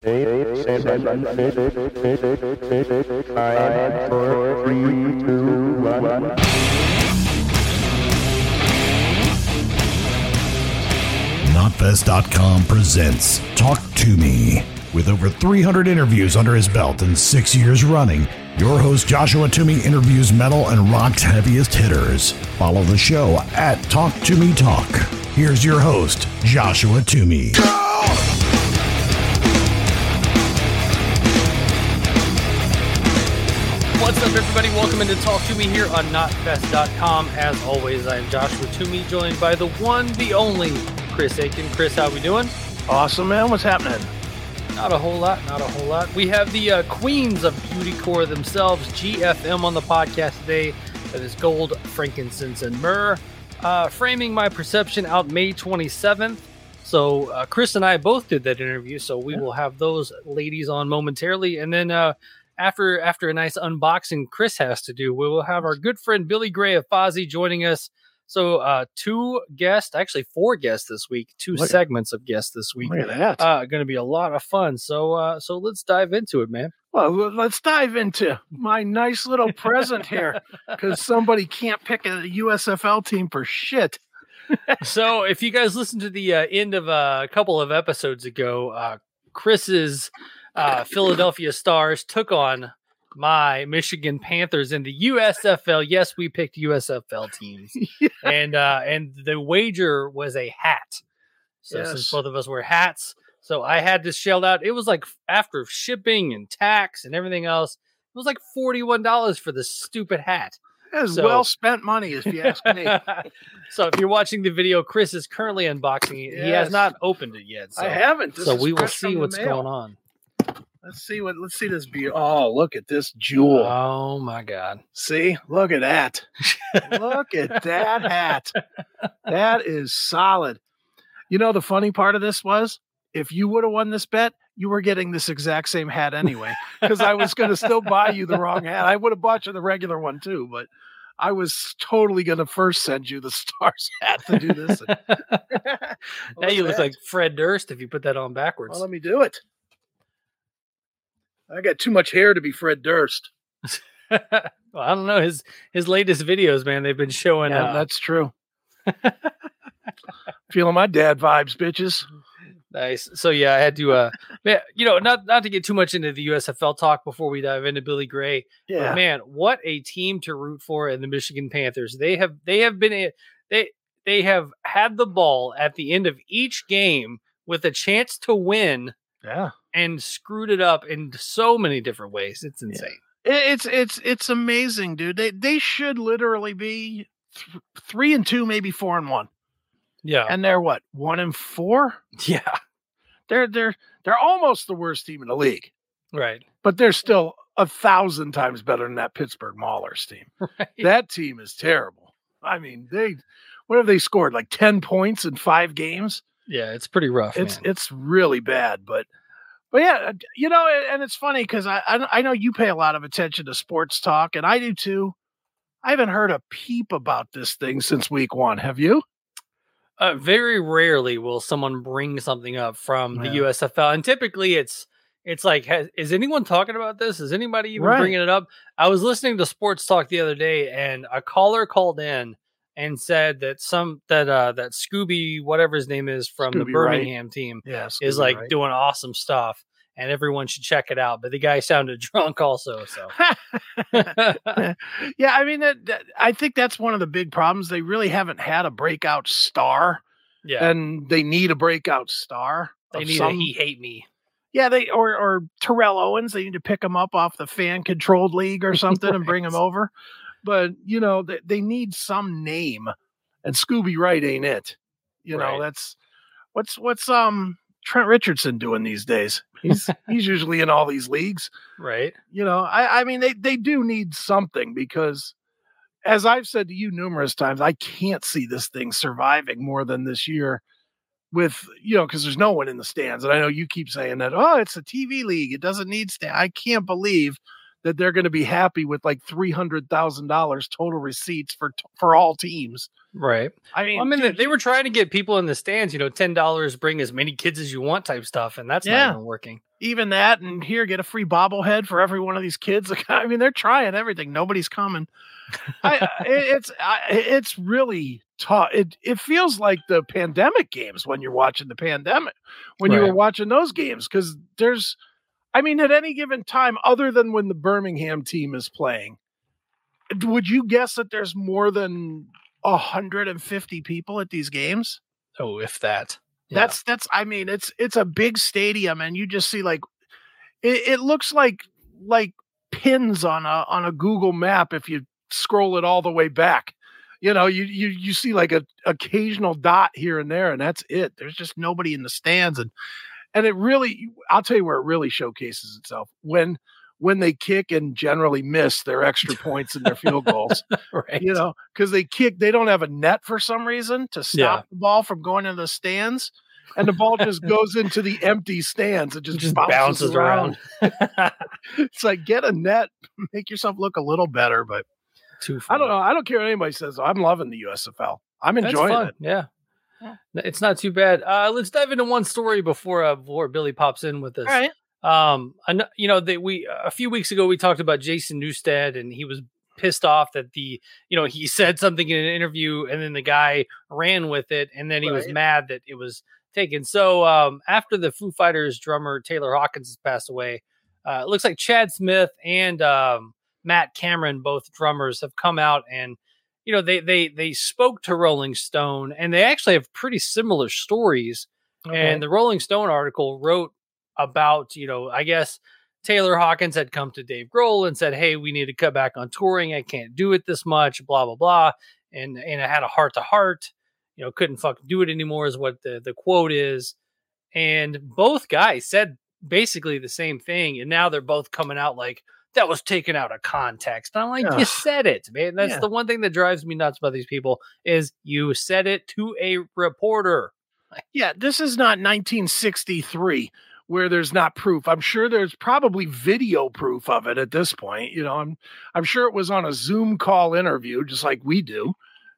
8, 7, 6, 5, 4, 3, 2, 1. Knotfest.com presents Talk to Me. With over 300 interviews under his belt and 6 years running, your host Joshua Toomey interviews metal and rock's heaviest hitters. Follow the show at Talk to Me Talk. Here's your host, Joshua Toomey. What's up, everybody? Welcome into Talk to Me here on Knotfest.com. As always, I am Joshua Toomey, joined by the one, the only, Chris Aiken. Chris, how we doing? Awesome, man. What's happening? Not a whole lot. We have the queens of beautycore themselves, GFM, on the podcast today. That is Gold, Frankincense, and Myrrh. Framing My Perception out May 27th. So Chris and I both did that interview, so we will have those ladies on momentarily. And then after a nice unboxing Chris has to do, we will have our good friend Billy Gray of Fozzy joining us. So four guests this week, segments of guests this week. Look at that. Going to be a lot of fun. So let's dive into it, man. Well, let's dive into my nice little present here, because somebody can't pick a USFL team for shit. So if you guys listened to the end of a couple of episodes ago, Chris's Philadelphia Stars took on my Michigan Panthers in the USFL. Yes, we picked USFL teams. Yeah. And the wager was a hat. So since both of us wear hats, so I had to shell out. It was like, after shipping and tax and everything else, it was like $41 for this stupid hat. That is well spent money, if you ask me. So if you're watching the video, Chris is currently unboxing it. He has not opened it yet. So, I haven't. So we will see what's going on. Let's see this beauty. Oh, look at this jewel. Oh my God. See, look at that. Look at that hat. That is solid. You know, the funny part of this was, if you would have won this bet, you were getting this exact same hat anyway, because I was going to still buy you the wrong hat. I would have bought you the regular one too, but I was totally going to first send you the Stars hat to do this. Now you look like Fred Durst if you put that on backwards. Well, let me do it. I got too much hair to be Fred Durst. Well, I don't know. His latest videos, man, they've been showing. Yeah, that's true. Feeling my dad vibes, bitches. Nice. So yeah, I had to, not to get too much into the USFL talk before we dive into Billy Gray. Yeah, but man, what a team to root for in the Michigan Panthers. They have had the ball at the end of each game with a chance to win. Yeah. And screwed it up in so many different ways. It's insane. Yeah. It's amazing, dude. They should literally be 3-2, maybe 4-1. Yeah. And they're what, 1-4? Yeah. They're almost the worst team in the league. Right. But they're still 1,000 times better than that Pittsburgh Maulers team. Right. That team is terrible. I mean, what have they scored? Like 10 points in 5 games? Yeah, it's pretty rough. It's really bad, but yeah, you know, and it's funny because I know you pay a lot of attention to sports talk, and I do too. I haven't heard a peep about this thing since week 1. Have you? Very rarely will someone bring something up from the USFL, and typically it's like, is anyone talking about this? Is anybody even bringing it up? I was listening to sports talk the other day, and a caller called in and said that that Scooby, whatever his name is, from the Birmingham team, is like doing awesome stuff, and everyone should check it out. But the guy sounded drunk also. So yeah, I mean, I think that's one of the big problems. They really haven't had a breakout star. Yeah, and they need a breakout star. They need a He Hate Me. Yeah, or Terrell Owens. They need to pick him up off the fan-controlled league or something and bring him over. But, you know, they need some name, and Scooby Wright ain't it. You know, that's what's Trent Richardson doing these days. He's usually in all these leagues. Right. You know, I mean, they do need something, because as I've said to you numerous times, I can't see this thing surviving more than this year with, you know, because there's no one in the stands. And I know you keep saying that, it's a TV league, it doesn't need stands. I can't believe that they're going to be happy with like $300,000 total receipts for all teams. Right. I mean, dude, they were trying to get people in the stands, $10, bring as many kids as you want type stuff. And that's not even working. Even that, and here, get a free bobblehead for every one of these kids. I mean, they're trying everything. Nobody's coming. It's really tough. It feels like the pandemic games when you're watching the pandemic, when you were watching those games, because at any given time, other than when the Birmingham team is playing, would you guess that there's more than 150 people at these games? Oh, if that. Yeah. It's a big stadium, and you just see it looks like pins on a Google map if you scroll it all the way back. You see like a occasional dot here and there, and that's it. There's just nobody in the stands, and it really, I'll tell you where it really showcases itself when they kick and generally miss their extra points and their field goals. Right. Because they don't have a net for some reason to stop the ball from going into the stands. And the ball just goes into the empty stands. It just bounces around. It's like, get a net, make yourself look a little better. But I don't know. I don't care what anybody says. I'm loving the USFL. I'm enjoying it. Yeah. It's not too bad. Let's dive into one story before Billy pops in with us. All right. A few weeks ago we talked about Jason Newsted, and he was pissed off that he said something in an interview, and then the guy ran with it, and then he was mad that it was taken. So after the Foo Fighters drummer Taylor Hawkins has passed away, it looks like Chad Smith and Matt Cameron, both drummers, have come out and they spoke to Rolling Stone, and they actually have pretty similar stories. Okay. And the Rolling Stone article wrote about, I guess Taylor Hawkins had come to Dave Grohl and said, hey, we need to cut back on touring. I can't do it this much, blah, blah, blah. And I had a heart to heart, couldn't fucking do it anymore is what the quote is. And both guys said basically the same thing. And now they're both coming out like, that was taken out of context. And I'm like, you said it, man. That's the one thing that drives me nuts about these people is you said it to a reporter. Yeah, this is not 1963 where there's not proof. I'm sure there's probably video proof of it at this point. I'm sure it was on a Zoom call interview, just like we do,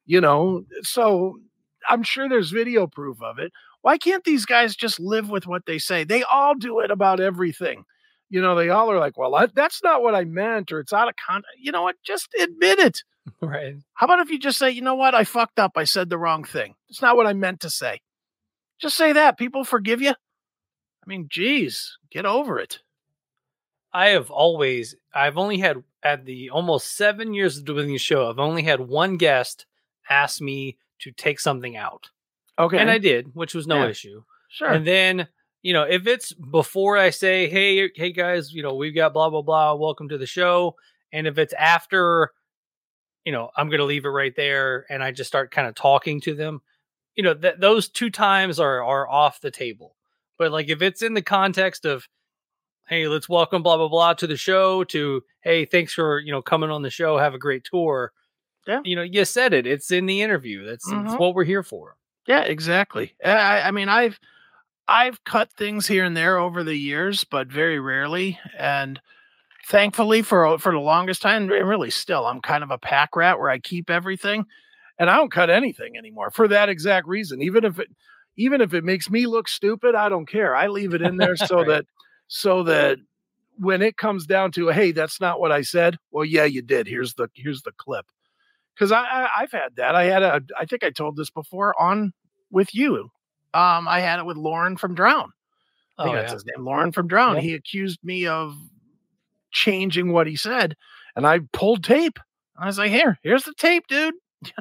so I'm sure there's video proof of it. Why can't these guys just live with what they say? They all do it about everything. They all are like, well, that's not what I meant, or it's out of context. You know what? Just admit it. Right. How about if you just say, you know what? I fucked up. I said the wrong thing. It's not what I meant to say. Just say that. People forgive you. I mean, geez, get over it. I've only had, at the almost 7 years of doing the show, I've only had one guest ask me to take something out. Okay. And I did, which was no issue. Sure. And then, if it's before I say, hey guys, we've got blah, blah, blah, welcome to the show. And if it's after, I'm going to leave it right there. And I just start kind of talking to them, those two times are off the table. But like, if it's in the context of, hey, let's welcome blah, blah, blah to the show, to, hey, thanks for, coming on the show. Have a great tour. Yeah. You said it. It's in the interview. That's what we're here for. Yeah, exactly. I mean, I've cut things here and there over the years, but very rarely. And thankfully for the longest time, really still, I'm kind of a pack rat where I keep everything, and I don't cut anything anymore for that exact reason. Even if it makes me look stupid, I don't care. I leave it in there so right. so that when it comes down to, hey, that's not what I said. Well, yeah, you did. Here's the clip. Because I've had that. I think I told this before on with you. I had it with Lauren from Drown. I think that's his name, Lauren from Drown. Yep. He accused me of changing what he said, and I pulled tape. I was like, here's the tape, dude.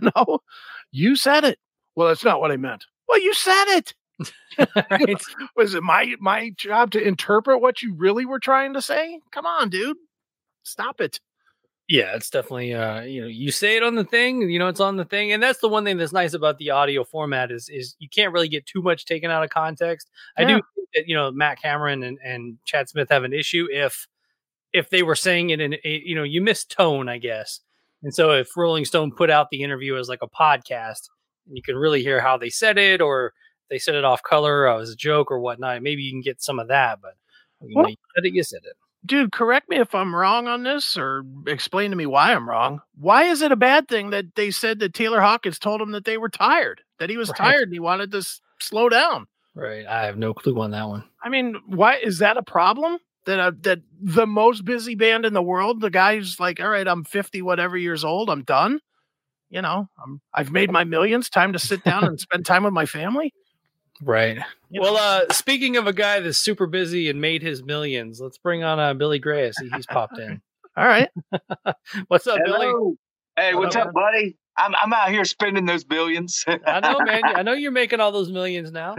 You said it. Well, that's not what I meant. Well, you said it. Right. Was it my job to interpret what you really were trying to say? Come on, dude. Stop it. Yeah, it's definitely, you say it on the thing, it's on the thing. And that's the one thing that's nice about the audio format is you can't really get too much taken out of context. Yeah. I do think that, Matt Cameron and Chad Smith have an issue if they were saying it in, you missed tone, I guess. And so if Rolling Stone put out the interview as like a podcast, and you can really hear how they said it, or they said it off color, or it was a joke or whatnot, maybe you can get some of that. But you said it. dude, correct me if I'm wrong on this, or explain to me why I'm wrong. Why is it a bad thing that they said that Taylor Hawkins told him that they were tired, that he was tired and he wanted to slow down? Right. I have no clue on that one. I mean, why is that a problem? That the most busy band in the world, the guy's like, all right, I'm 50 whatever years old, I'm done. You know, I've made my millions. Time to sit down and spend time with my family. Right. Well, speaking of a guy that's super busy and made his millions, let's bring on Billy Gray. I see he's popped in. All right. What's up, Hello. Billy? Hey, what's up, buddy? I'm out here spending those billions. I know, man. I know you're making all those millions now.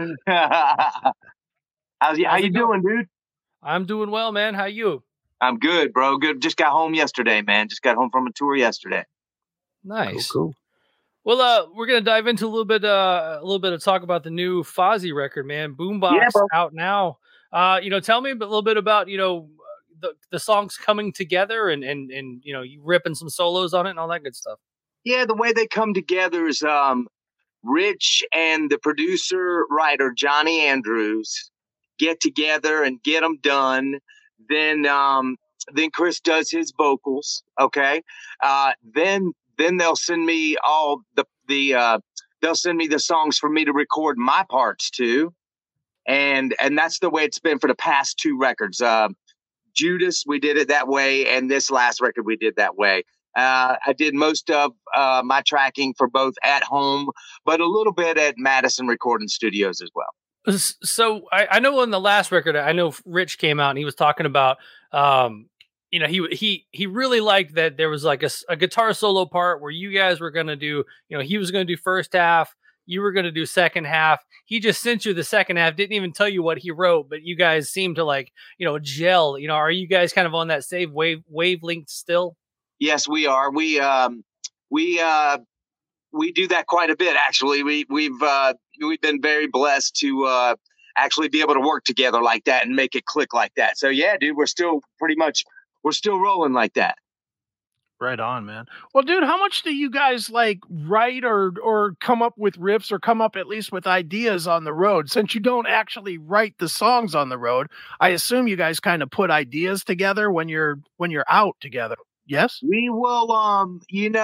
How you doing, dude? I'm doing well, man. How you? I'm good, bro. Good. Just got home yesterday, man. Just got home from a tour yesterday. Nice. Cool. Well, we're gonna dive into a little bit of talk about the new Fozzy record, man. Boombox out now. Tell me a little bit about the songs coming together and you ripping some solos on it and all that good stuff. Yeah, the way they come together is Rich and the producer writer Johnny Andrews get together and get them done. Then Chris does his vocals. Okay. Then they'll send me all they'll send me the songs for me to record my parts to. And that's the way it's been for the past two records. Judas, we did it that way. And this last record we did that way. I did most of my tracking for both at home, but a little bit at Madison Recording Studios as well. So I know on the last record, I know Rich came out and he was talking about, he really liked that there was like a guitar solo part where you guys were going to do, he was going to do first half, you were going to do second half. He just sent you the second half, didn't even tell you what he wrote, but you guys seem to gel. Are you guys kind of on that same wavelength still? Yes, we are. We do that quite a bit, actually. We've been very blessed to actually be able to work together like that and make it click like that. So yeah, dude, we're still rolling like that. Right on, man. Well, dude, how much do you guys write or come up with riffs or come up at least with ideas on the road? Since you don't actually write the songs on the road, I assume you guys kind of put ideas together when you're out together. Yes? We will,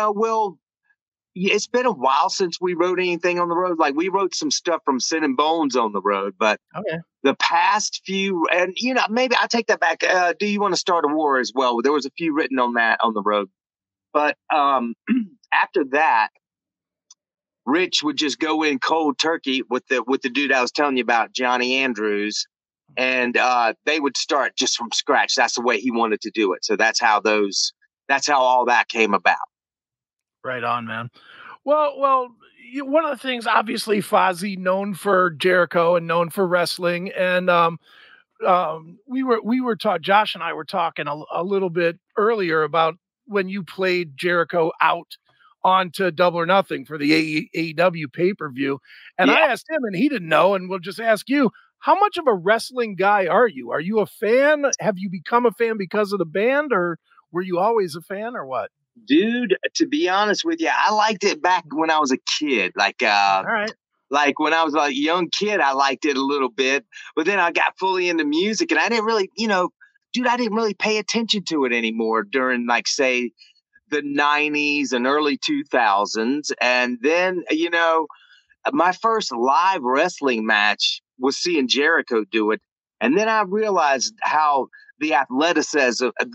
it's been a while since we wrote anything on the road. Like we wrote some stuff from Sin and Bones on the road, but the past few, and maybe I take that back. Do You Want to Start a War as well? There was a few written on that on the road, but after that, Rich would just go in cold turkey with the dude I was telling you about, Johnny Andrews, and they would start just from scratch. That's the way he wanted to do it. So that's how all that came about. Right on, man. Well, one of the things, obviously, Fozzy known for Jericho and known for wrestling, and we were taught. Josh and I were talking a little bit earlier about when you played Jericho out onto Double or Nothing for the AEW pay-per-view, and I asked him, and he didn't know, and we'll just ask you. How much of a wrestling guy are you? Are you a fan? Have you become a fan because of the band, or were you always a fan, or what? Dude, to be honest with you, I liked it back when I was a kid. All right. Like when I was a young kid, I liked it a little bit, but then I got fully into music and I didn't really, I didn't really pay attention to it anymore during say the 90s and early 2000s. And then, my first live wrestling match was seeing Jericho do it. And then I realized how the athleticism and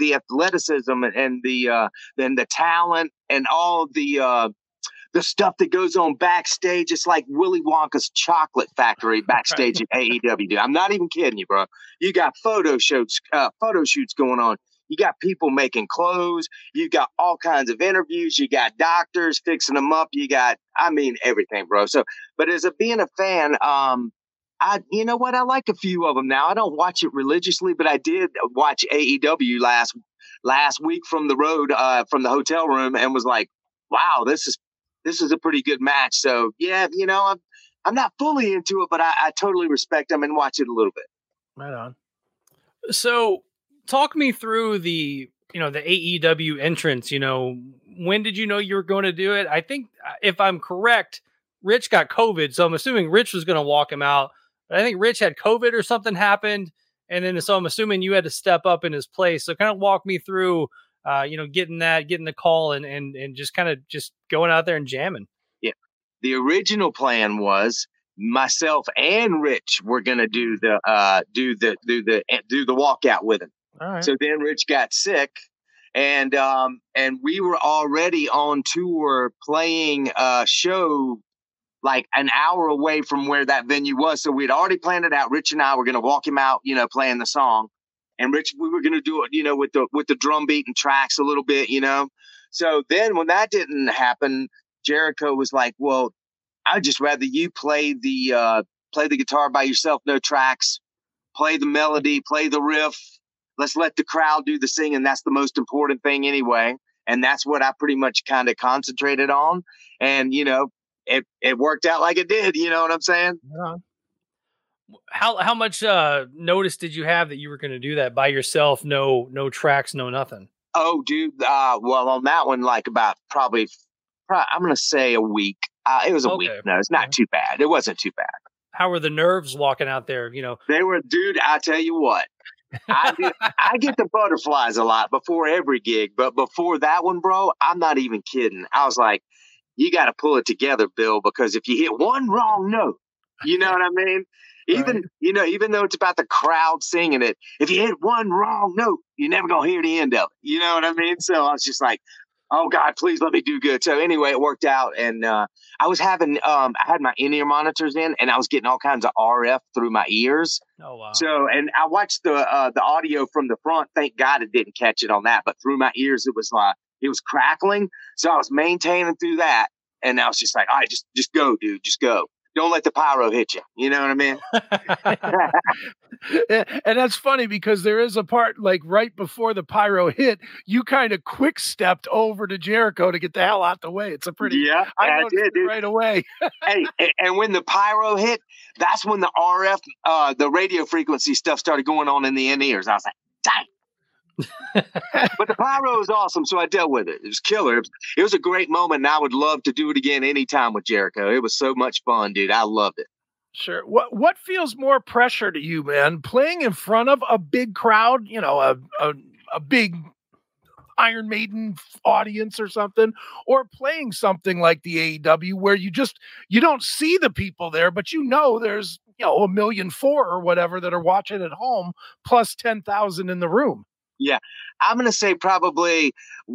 the talent and all the stuff that goes on backstage. It's like Willy Wonka's chocolate factory backstage at AEW. I'm not even kidding you, bro. You got photo shoots going on. You got people making clothes. You got all kinds of interviews. You got doctors fixing them up. You got, everything, bro. So, but being a fan, I like a few of them now. I don't watch it religiously, but I did watch AEW last week from the road, from the hotel room, and was like, wow, this is a pretty good match. So yeah, I'm not fully into it, but I totally respect them and watch it a little bit. Right on. So talk me through the AEW entrance. When did you know you were going to do it? I think if I'm correct, Rich got COVID. So I'm assuming Rich was going to walk him out. But I think Rich had COVID or something happened. And then, so I'm assuming you had to step up in his place. So kind of walk me through, getting the call and just kind of just going out there and jamming. Yeah. The original plan was myself and Rich were going to do the walkout with him. All right. So then Rich got sick, and we were already on tour playing a show like an hour away from where that venue was. So we'd already planned it out. Rich and I were going to walk him out, playing the song. And Rich, we were going to do it, with the drum beat and tracks a little bit, So then when that didn't happen, Jericho was like, well, I'd just rather you play the guitar by yourself, no tracks, play the melody, play the riff. Let's let the crowd do the singing. That's the most important thing anyway. And that's what I pretty much kind of concentrated on. And, it worked out like it did. You know what I'm saying? Yeah. How much notice did you have that you were going to do that by yourself? No tracks, no nothing. Oh, dude. Well, on that one, like about probably I'm going to say a week. It was a week. No, it's not too bad. It wasn't too bad. How were the nerves walking out there? They were, dude. I tell you what, I get the butterflies a lot before every gig, but before that one, bro, I'm not even kidding. I was like, you got to pull it together, Bill, because if you hit one wrong note, you know what I mean? Even though it's about the crowd singing it, if you hit one wrong note, you're never going to hear the end of it. You know what I mean? So I was just like, oh God, please let me do good. So anyway, it worked out. And I was having, I had my in-ear monitors in, and I was getting all kinds of RF through my ears. Oh, wow. So, and I watched the audio from the front. Thank God it didn't catch it on that, but through my ears, it was crackling. So I was maintaining through that. And I was just like, all right, just go, dude, just go. Don't let the pyro hit you. You know what I mean? And that's funny because there is a part like right before the pyro hit, you kind of quick stepped over to Jericho to get the hell out the way. It's a pretty, I noticed it right away. Hey, and when the pyro hit, that's when the RF, the radio frequency stuff started going on in the in-ears. I was like, dang. But the pyro was awesome, so I dealt with it. It was killer. It was a great moment, and I would love to do it again anytime with Jericho. It was so much fun, dude. I loved it. Sure. What feels more pressure to you, man? Playing in front of a big crowd, a big Iron Maiden audience or something, or playing something like the AEW where you don't see the people there, but there's 1.4 million or whatever that are watching at home, plus 10,000 in the room. Yeah, I'm going to say probably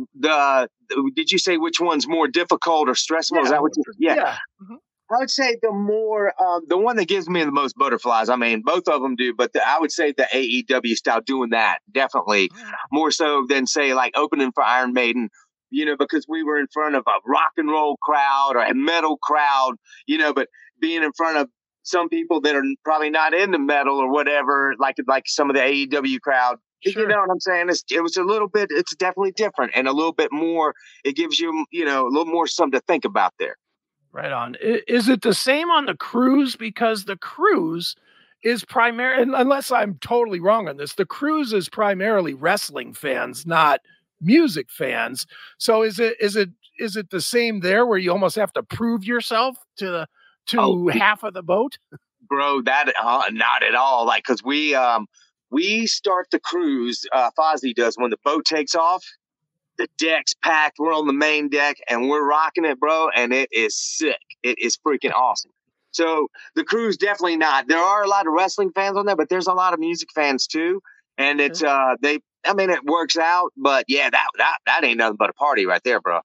did you say which one's more difficult or stressful? Yeah. Is that what yeah. Mm-hmm. I would say the one that gives me the most butterflies. I mean, both of them do, but I would say the AEW style doing that definitely more so than say like opening for Iron Maiden, because we were in front of a rock and roll crowd or a metal crowd, but being in front of some people that are probably not into metal or whatever, like some of the AEW crowd. Sure. You know what I'm saying? It's definitely different and a little bit more. It gives you, a little more something to think about there. Right on. Is it the same on the cruise? Because the cruise is primarily, unless I'm totally wrong on this, the cruise is primarily wrestling fans, not music fans. So is it the same there where you almost have to prove yourself to half of the boat? Bro, that not at all. Like, cause we start the cruise, Fozzy does, when the boat takes off, the deck's packed, we're on the main deck, and we're rocking it, bro, and it is sick. It is freaking awesome. So the cruise, definitely not. There are a lot of wrestling fans on there, but there's a lot of music fans too. And it's, it works out, but yeah, that ain't nothing but a party right there, bro.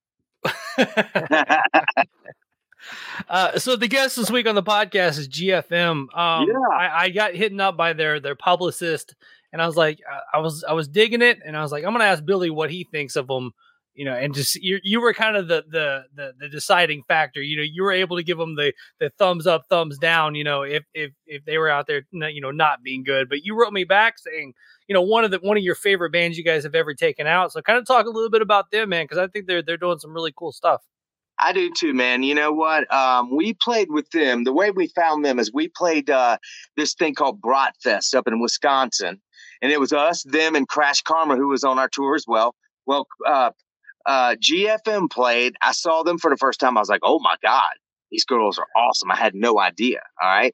So the guest this week on the podcast is GFM. I got hit up by their publicist, and I was like, I was digging it, and I was like, I'm gonna ask Billy what he thinks of them, and just you were kind of the deciding factor. You were able to give them the thumbs up, thumbs down. If they were out there, not being good, but you wrote me back saying, one of your favorite bands you guys have ever taken out. So kind of talk a little bit about them, man, because I think they're doing some really cool stuff. I do too, man. You know what? We played with them. The way we found them is we played this thing called Bratfest up in Wisconsin. And it was us, them, and Crash Karma, who was on our tour as well. Well, GFM played. I saw them for the first time. I was like, oh, my God, these girls are awesome. I had no idea. All right.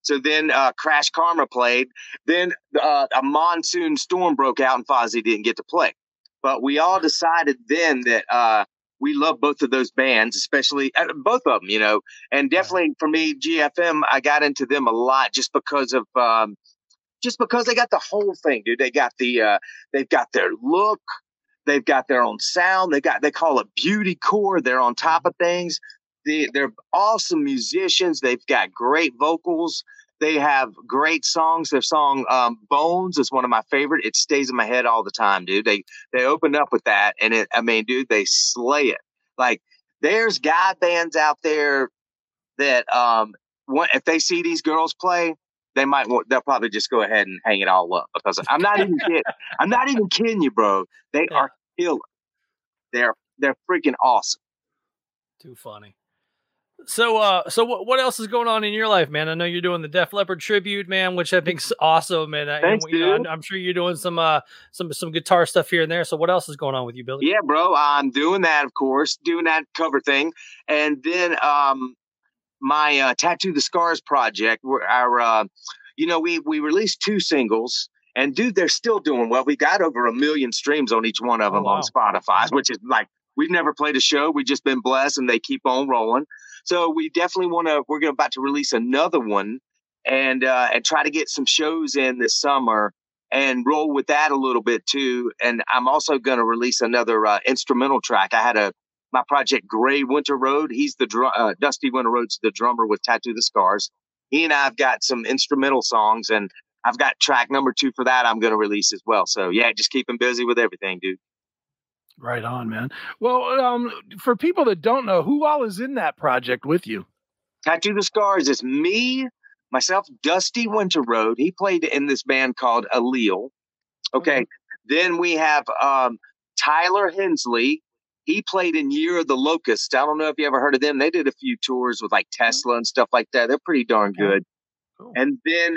So then Crash Karma played. Then a monsoon storm broke out and Fozzy didn't get to play. But we all decided then that we love both of those bands, especially both of them, you know. And definitely for me, GFM, I got into them a lot just because of they got the whole thing, dude. They got they've got their look. They've got their own sound. They call it beauty core. They're on top of things. They're awesome musicians. They've got great vocals. They have great songs. Their song Bones is one of my favorite. It stays in my head all the time, dude. They opened up with that, and dude, they slay it. Like, there's guy bands out there that if they see these girls play, they'll probably just go ahead and hang it all up, because I'm not even kidding. I'm not even kidding you, bro. They are killer. They're freaking awesome. Too funny. So what else is going on in your life, man? I know you're doing the Def Leppard tribute, man, which I think's awesome, and thanks, dude. I'm sure you're doing some guitar stuff here and there. So what else is going on with you, Billy? Yeah, bro, I'm doing that, of course, doing that cover thing, and then my Tattoo the Scars project. We released 2 singles, and dude, they're still doing well. We got over 1 million streams on each one of them on Spotify, which is like, we've never played a show. We've just been blessed, and they keep on rolling. So we definitely we're about to release another one and try to get some shows in this summer and roll with that a little bit too. And I'm also going to release another instrumental track. I had my project Gray Winter Road. He's the Dusty Winter Road's the drummer with Tattoo the Scars. He and I've got some instrumental songs, and I've got track number 2 for that I'm going to release as well. So yeah, just keep him busy with everything, dude. Right on, man. Well, for people that don't know, who all is in that project with you? Tattoo the Scars is me, myself, Dusty Winter Road. He played in this band called Allele. Okay. Mm-hmm. Then we have Tyler Hensley. He played in Year of the Locust. I don't know if you ever heard of them. They did a few tours with like Tesla and stuff like that. They're pretty darn good. Cool. And then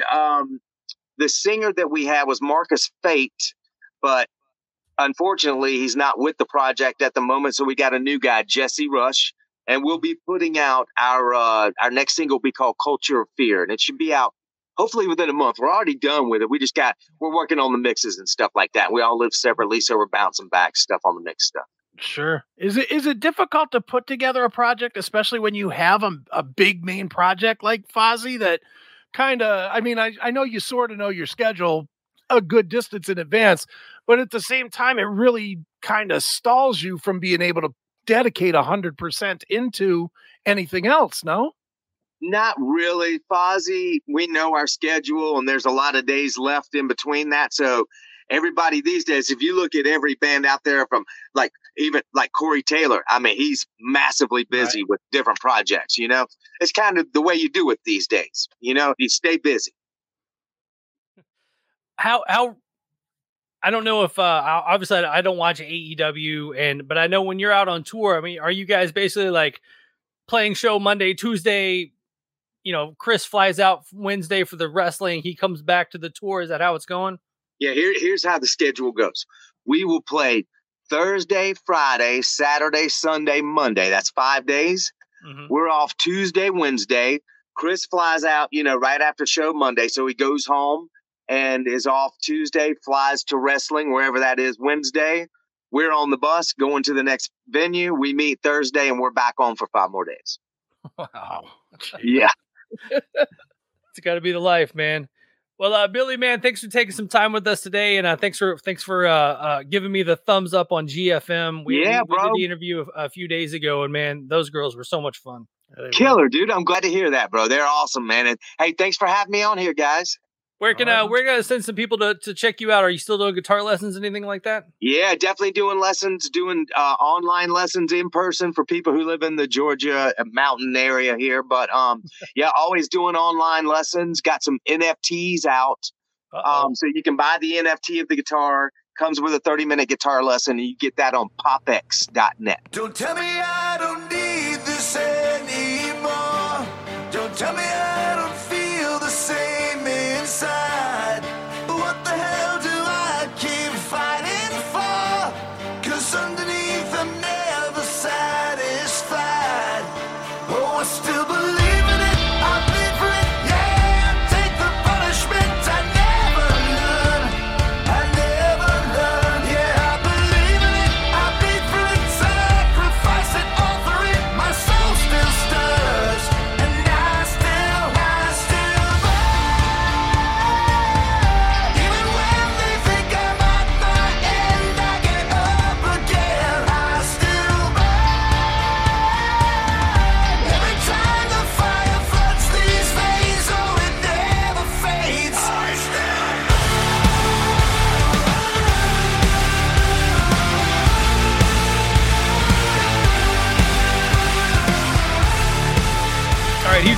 the singer that we had was Marcus Fate, but unfortunately, he's not with the project at the moment, so we got a new guy, Jesse Rush, and we'll be putting out our next single will be called Culture of Fear, and it should be out hopefully within a month. We're already done with it. We're working on the mixes and stuff like that. We all live separately, so we're bouncing back stuff on the mix stuff. Sure. Is it difficult to put together a project, especially when you have a big main project like Fozzy that kind of, I know you sort of know your schedule a good distance in advance, but at the same time, it really kind of stalls you from being able to dedicate 100% into anything else, no? Not really. Fozzy, we know our schedule, and there's a lot of days left in between that. So everybody these days, if you look at every band out there from even Corey Taylor, he's massively busy with different projects, you know? It's kind of the way you do it these days, you know? You stay busy. How I don't know if obviously I don't watch AEW, but I know when you're out on tour, are you guys basically like playing show Monday, Tuesday? You know, Chris flies out Wednesday for the wrestling. He comes back to the tour. Is that how it's going? Yeah, here's how the schedule goes. We will play Thursday, Friday, Saturday, Sunday, Monday. That's 5 days. Mm-hmm. We're off Tuesday, Wednesday. Chris flies out, right after show Monday. So he goes home and is off Tuesday, flies to wrestling, wherever that is, Wednesday. We're on the bus going to the next venue. We meet Thursday, and we're back on for 5 more days. Wow. Yeah. It's got to be the life, man. Well, Billy, man, thanks for taking some time with us today, and thanks for giving me the thumbs up on GFM. We did the interview a few days ago, and man, those girls were so much fun. Killer, dude. I'm glad to hear that, bro. They're awesome, man. And hey, thanks for having me on here, guys. We're gonna send some people to check you out. Are you still doing guitar lessons, anything like that? Yeah, definitely doing lessons, doing online lessons in person for people who live in the Georgia mountain area here. But always doing online lessons. Got some NFTs out, so you can buy the NFT of the guitar. Comes with a 30-minute guitar lesson, and you get that on popx.net. Don't tell me I don't need this anymore. Don't tell me I don't feel the same inside. What the hell do I keep fighting for? 'Cause underneath I'm never satisfied. Oh, I still believe in it. I bleed for it. Yeah,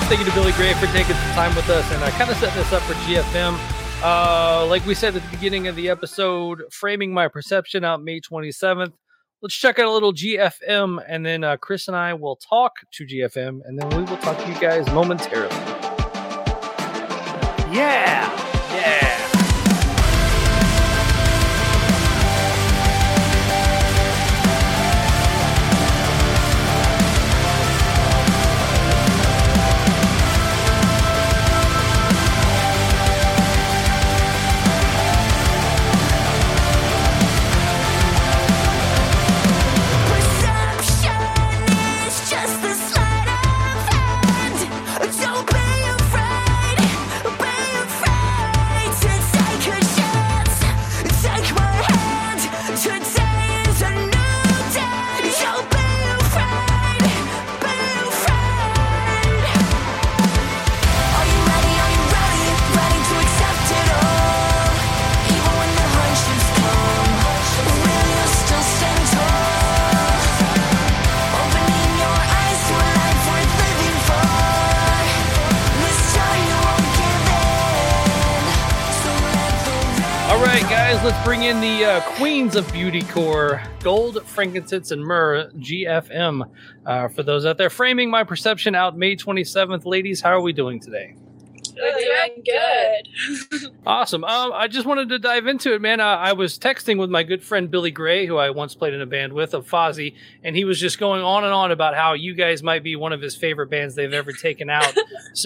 Thank you to Billy Gray for taking some time with us and kind of setting this up for GFM. Like we said at the beginning of the episode, Framing My Perception out May 27th. Let's check out a little GFM, and then Chris and I will talk to GFM, and then we will talk to you guys momentarily. Yeah. Let's bring in the queens of beautycore, Gold, Frankincense, and Myrrh, GFM. For those out there, Framing My Perception out May 27th. Ladies, how are we doing today? We're doing good. Awesome. I just wanted to dive into it, man. I was texting with my good friend Billy Gray, who I once played in a band with, of Fozzy, and he was just going on and on about how you guys might be one of his favorite bands they've ever taken out.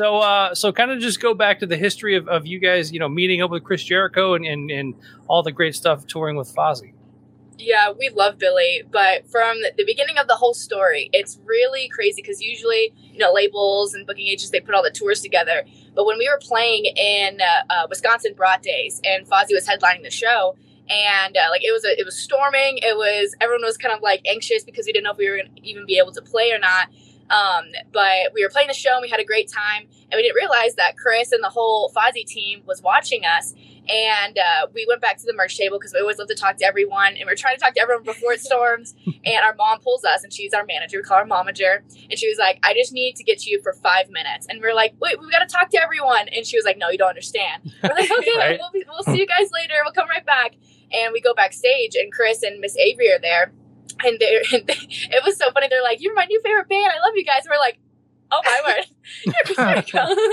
So kind of just go back to the history of you guys, meeting up with Chris Jericho and all the great stuff touring with Fozzy. Yeah, we love Billy, but from the beginning of the whole story, it's really crazy because usually, labels and booking agents, they put all the tours together. But when we were playing in Wisconsin Broad Days and Fozzy was headlining the show, and it was storming, everyone was kind of like anxious because we didn't know if we were going to even be able to play or not. But we were playing the show and we had a great time, and we didn't realize that Chris and the whole Fozzy team was watching us. And we went back to the merch table because we always love to talk to everyone, and we're trying to talk to everyone before it storms. And our mom pulls us, and she's our manager. We call her Momager, and she was like, "I just need to get you for 5 minutes." And we're like, "Wait, we've got to talk to everyone." And she was like, "No, you don't understand." We're like, "Okay, Right? we'll see you guys later. We'll come right back." And we go backstage, and Chris and Miss Avery are there. And it was so funny. They're like, "You're my new favorite band. I love you guys." And we're like, "Oh my word, you're great."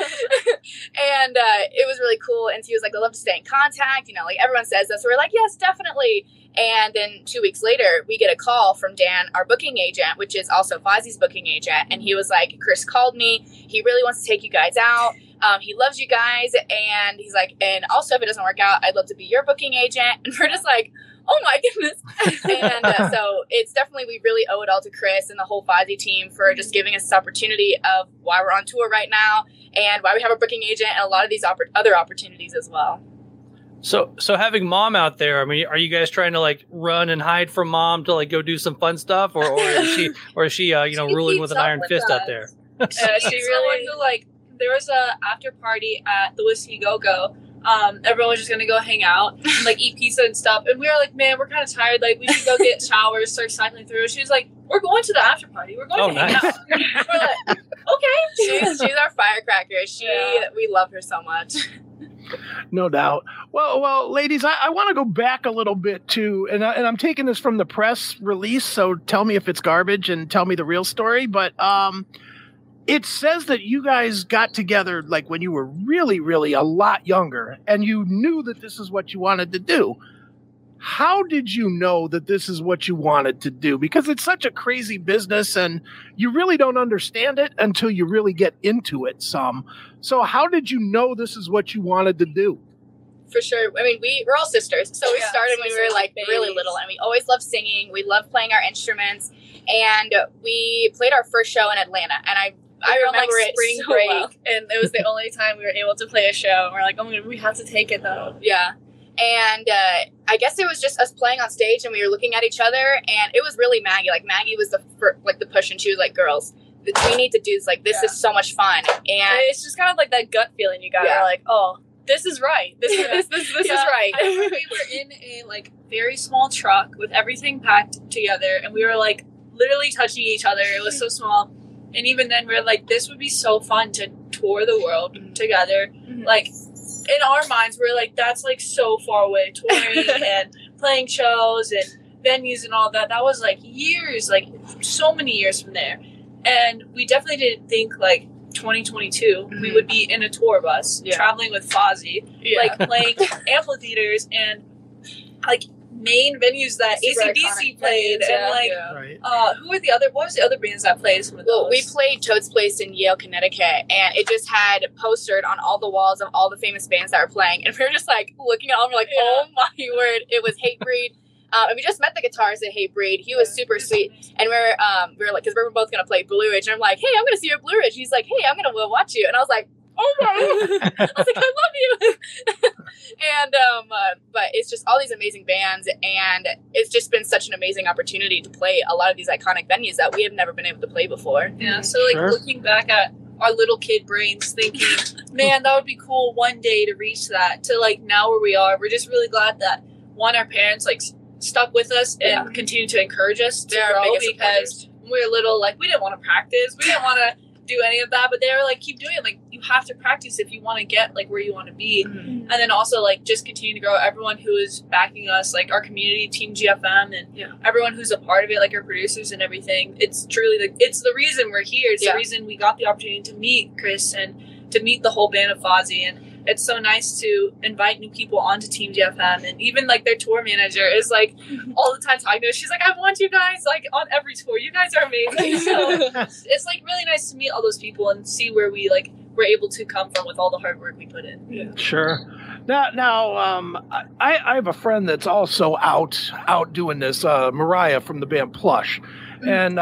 And it was really cool. And he was like, "I'd love to stay in contact." Like everyone says this. So we're like, "Yes, definitely." And then 2 weeks later, we get a call from Dan, our booking agent, which is also Fozzy's booking agent. And he was like, "Chris called me. He really wants to take you guys out. He loves you guys." And he's like, "And also, if it doesn't work out, I'd love to be your booking agent." And we're just like, "Oh my goodness." And so it's definitely, we really owe it all to Chris and the whole Fozzy team for just giving us this opportunity of why we're on tour right now and why we have a booking agent and a lot of these other opportunities as well. So having Mom out there, I mean, are you guys trying to like run and hide from Mom to like go do some fun stuff, or is she ruling with an iron fist out there? She really who there was a after party at the Whiskey Go Go. Everyone was just gonna go hang out, and, eat pizza and stuff. And we were like, "Man, we're kind of tired. We should go get showers, start cycling through." She was like, "We're going to the after party. We're going to hang out." We're like, "Okay." She's our firecracker. We love her so much. No doubt. Well, ladies, I want to go back a little bit too, and I'm taking this from the press release, so tell me if it's garbage and tell me the real story. But it says that you guys got together when you were really, really a lot younger, and you knew that this is what you wanted to do. How did you know that this is what you wanted to do? Because it's such a crazy business, and you really don't understand it until you really get into it some. So how did you know this is what you wanted to do? For sure. I mean, we're all sisters. So we started when we were really little, and we always loved singing. We loved playing our instruments, and we played our first show in Atlanta. And I remember it spring so break, well. and it was the only time we were able to play a show. And we're like, "Oh, we have to take it though." Yeah. And I guess it was just us playing on stage, and we were looking at each other, and it was really Maggie. Maggie was the push, and she was like, "Girls, we need to do this. This is so much fun." And it's just kind of that gut feeling you got. Yeah. We're like, "Oh, this is right. This is right." I remember we were in a very small truck with everything packed together, and we were literally touching each other. It was so small. And even then, we're like, this would be so fun to tour the world together. Like, in our minds, we're like, that's like so far away, touring and playing shows and venues and all that. That was like years, like so many years from there. And we definitely didn't think like 2022 we would be in a tour bus traveling with Fozzy, like playing amphitheaters and like main venues that AC/DC played, and like who were the other? What was the other bands that played some of those? Well, we played Toad's Place in Yale, Connecticut, and it just had postered on all the walls of all the famous bands that were playing, and we were just like looking at all, we're like, oh my word! It was Hatebreed. And we just met the guitarist at Hatebreed. He was super sweet, and we were like, because we were both gonna play Blue Ridge, and I'm like, hey, I'm gonna see you at Blue Ridge. He's like, hey, I'm gonna watch you, and I was like, oh my! I was like, I love you. And but it's just all these amazing bands, and it's just been such an amazing opportunity to play a lot of these iconic venues that we have never been able to play before. Yeah. So like looking back at our little kid brains, thinking, man, that would be cool one day to reach that. To like now where we are, we're just really glad that our parents like stuck with us and continue to encourage us to grow, because when we were little, like we didn't want to practice, we didn't want to do any of that, but they were like, keep doing it, like you have to practice if you want to get like where you want to be. And then also like just continue to grow. Everyone who is backing us, like our community, Team GFM, and everyone who's a part of it, like our producers and everything, it's truly it's the reason we're here. It's the reason we got the opportunity to meet Chris and to meet the whole band of Fozzy. And it's so nice to invite new people onto Team GFM, and even like their tour manager is like all the time talking to us. She's like, I want you guys like on every tour. You guys are amazing. So it's like really nice to meet all those people and see where we like were able to come from with all the hard work we put in. Yeah. Sure. Now, I have a friend that's also out doing this, Mariah from the band Plush, and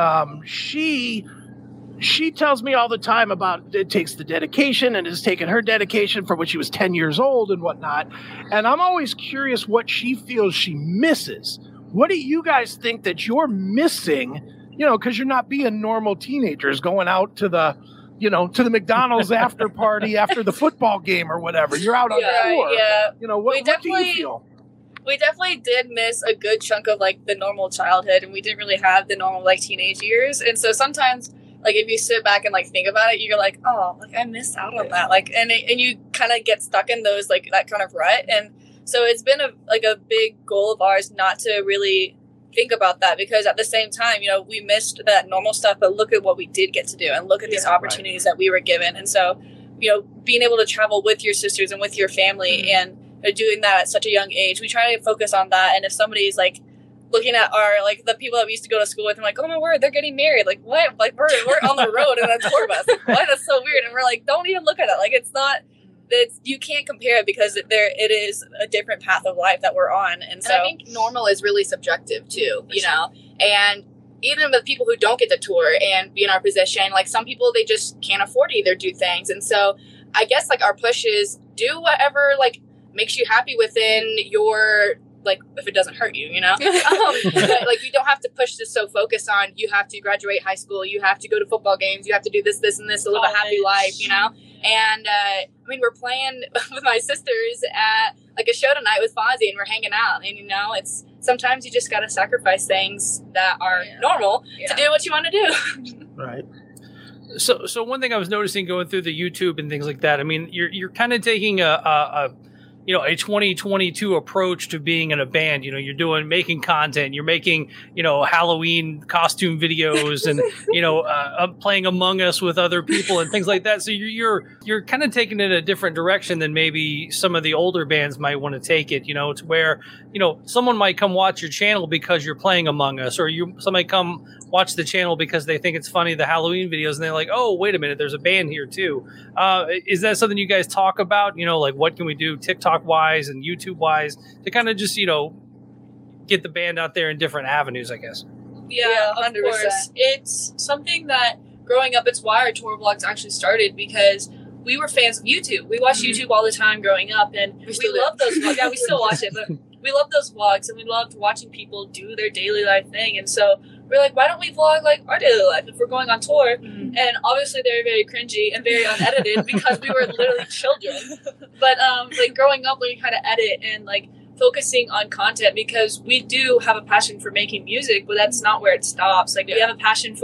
she tells me all the time about it takes the dedication, and has taken her dedication from when she was 10 years old and whatnot. And I'm always curious what she feels she misses. What do you guys think that you're missing? You know, because you're not being normal teenagers going out to the, to the McDonald's after party after the football game or whatever. You're out on tour. Yeah. You know, what do you feel? We definitely did miss a good chunk of like the normal childhood, and we didn't really have the normal like teenage years. And so sometimes, like, if you sit back and, like, think about it, you're like, oh, like, I missed out on that. Like, and you kind of get stuck in those, like, that kind of rut. And so it's been, a big goal of ours not to really think about that, because at the same time, we missed that normal stuff, but look at what we did get to do, and look at these opportunities that we were given. And so, being able to travel with your sisters and with your family and doing that at such a young age, we try to focus on that. And if somebody's, like, looking at our, like, the people that we used to go to school with, and like, oh my word, they're getting married. Like, what? Like, we're on the road in a tour bus. Like, what? That's so weird. And we're like, don't even look at it. Like, you can't compare it, because it is a different path of life that we're on. And so I think normal is really subjective too, and even with people who don't get to tour and be in our position, like some people, they just can't afford to either do things. And so I guess like our push is do whatever like makes you happy within your, like, if it doesn't hurt you, but, like, you don't have to push this so focused on you have to graduate high school, you have to go to football games, you have to do this, and this to live a happy life, And I mean, we're playing with my sisters at like a show tonight with Fozzy, and we're hanging out, and it's sometimes you just got to sacrifice things that are normal to do what you want to do. Right. So one thing I was noticing going through the YouTube and things like that, I mean, you're kind of taking a 2022 approach to being in a band. You're making content, you're making, Halloween costume videos, and, playing Among Us with other people and things like that. So you're kind of taking it a different direction than maybe some of the older bands might want to take it, to where, someone might come watch your channel because you're playing Among Us, or somebody come watch the channel because they think it's funny, the Halloween videos, and they're like, oh, wait a minute, there's a band here too. Is that something you guys talk about? Like, what can we do TikTok wise and YouTube wise to kind of just, get the band out there in different avenues, I guess? Yeah, 100%. Of course. It's something that growing up, it's why our tour vlogs actually started, because we were fans of YouTube. We watched YouTube all the time growing up, and we love those vlogs. Yeah, we still watch it, but we love those vlogs, and we loved watching people do their daily life thing. And so we're like, why don't we vlog like our daily life if we're going on tour? And obviously they're very cringy and very unedited because we were literally children. But like growing up, we kind of edit and like focusing on content, because we do have a passion for making music, but that's not where it stops. Like we have a passion for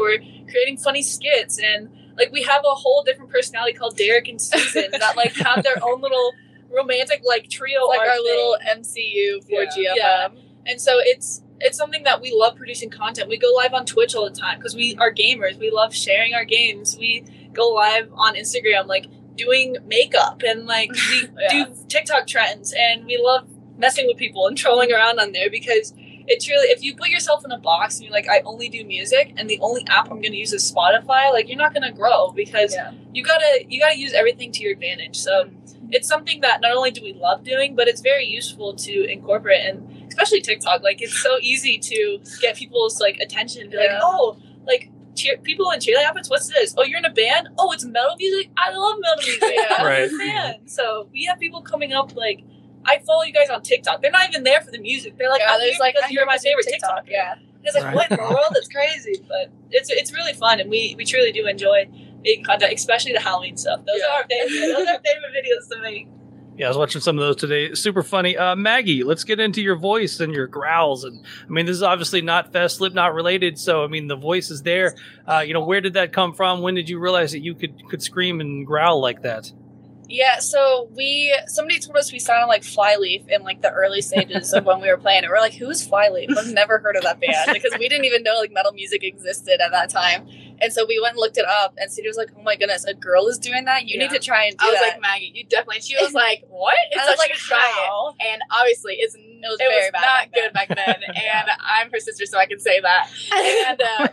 creating funny skits, and like we have a whole different personality called Derek and Susan that like have their own little romantic like trio, Like our thing. little MCU for GFM. Yeah. And so it's something that we love producing content. We go live on Twitch all the time because we are gamers. We love sharing our games. We go live on Instagram, like doing makeup, and like we do TikTok trends, and we love messing with people and trolling around on there because it's really, if you put yourself in a box and you're like, I only do music and the only app I'm going to use is Spotify, like you're not going to grow because you gotta use everything to your advantage. So it's something that not only do we love doing, but it's very useful to incorporate, and especially TikTok. Like it's so easy to get people's like attention and be like, oh, like people in cheerleading outfits, what's this? Oh, you're in a band? Oh, it's metal music? I love metal music. I'm a fan. So we have people coming up like, I follow you guys on TikTok. They're not even there for the music. They're like, I'm here because you're my favorite TikTok. Yeah. It's like, what in the world? It's crazy. But it's really fun, and we truly do enjoy making content, especially the Halloween stuff. Those are our favorite. Those are our favorite videos to make. Yeah, I was watching some of those today. Super funny. Maggie, let's get into your voice and your growls. And I mean, this is obviously not Fest Slipknot related, so I mean, the voice is there. Where did that come from? When did you realize that you could scream and growl like that? Yeah, so somebody told us we sounded like Flyleaf in like the early stages of when we were playing it. We're like, who's Flyleaf? I've never heard of that band because we didn't even know like metal music existed at that time. And so we went and looked it up, and Cedar was like, oh my goodness, a girl is doing that? You need to try and do that. I was like, Maggie, you definitely. She was like, what? I was like, how? And obviously, it was very bad not good back then. And I'm her sister, so I can say that. And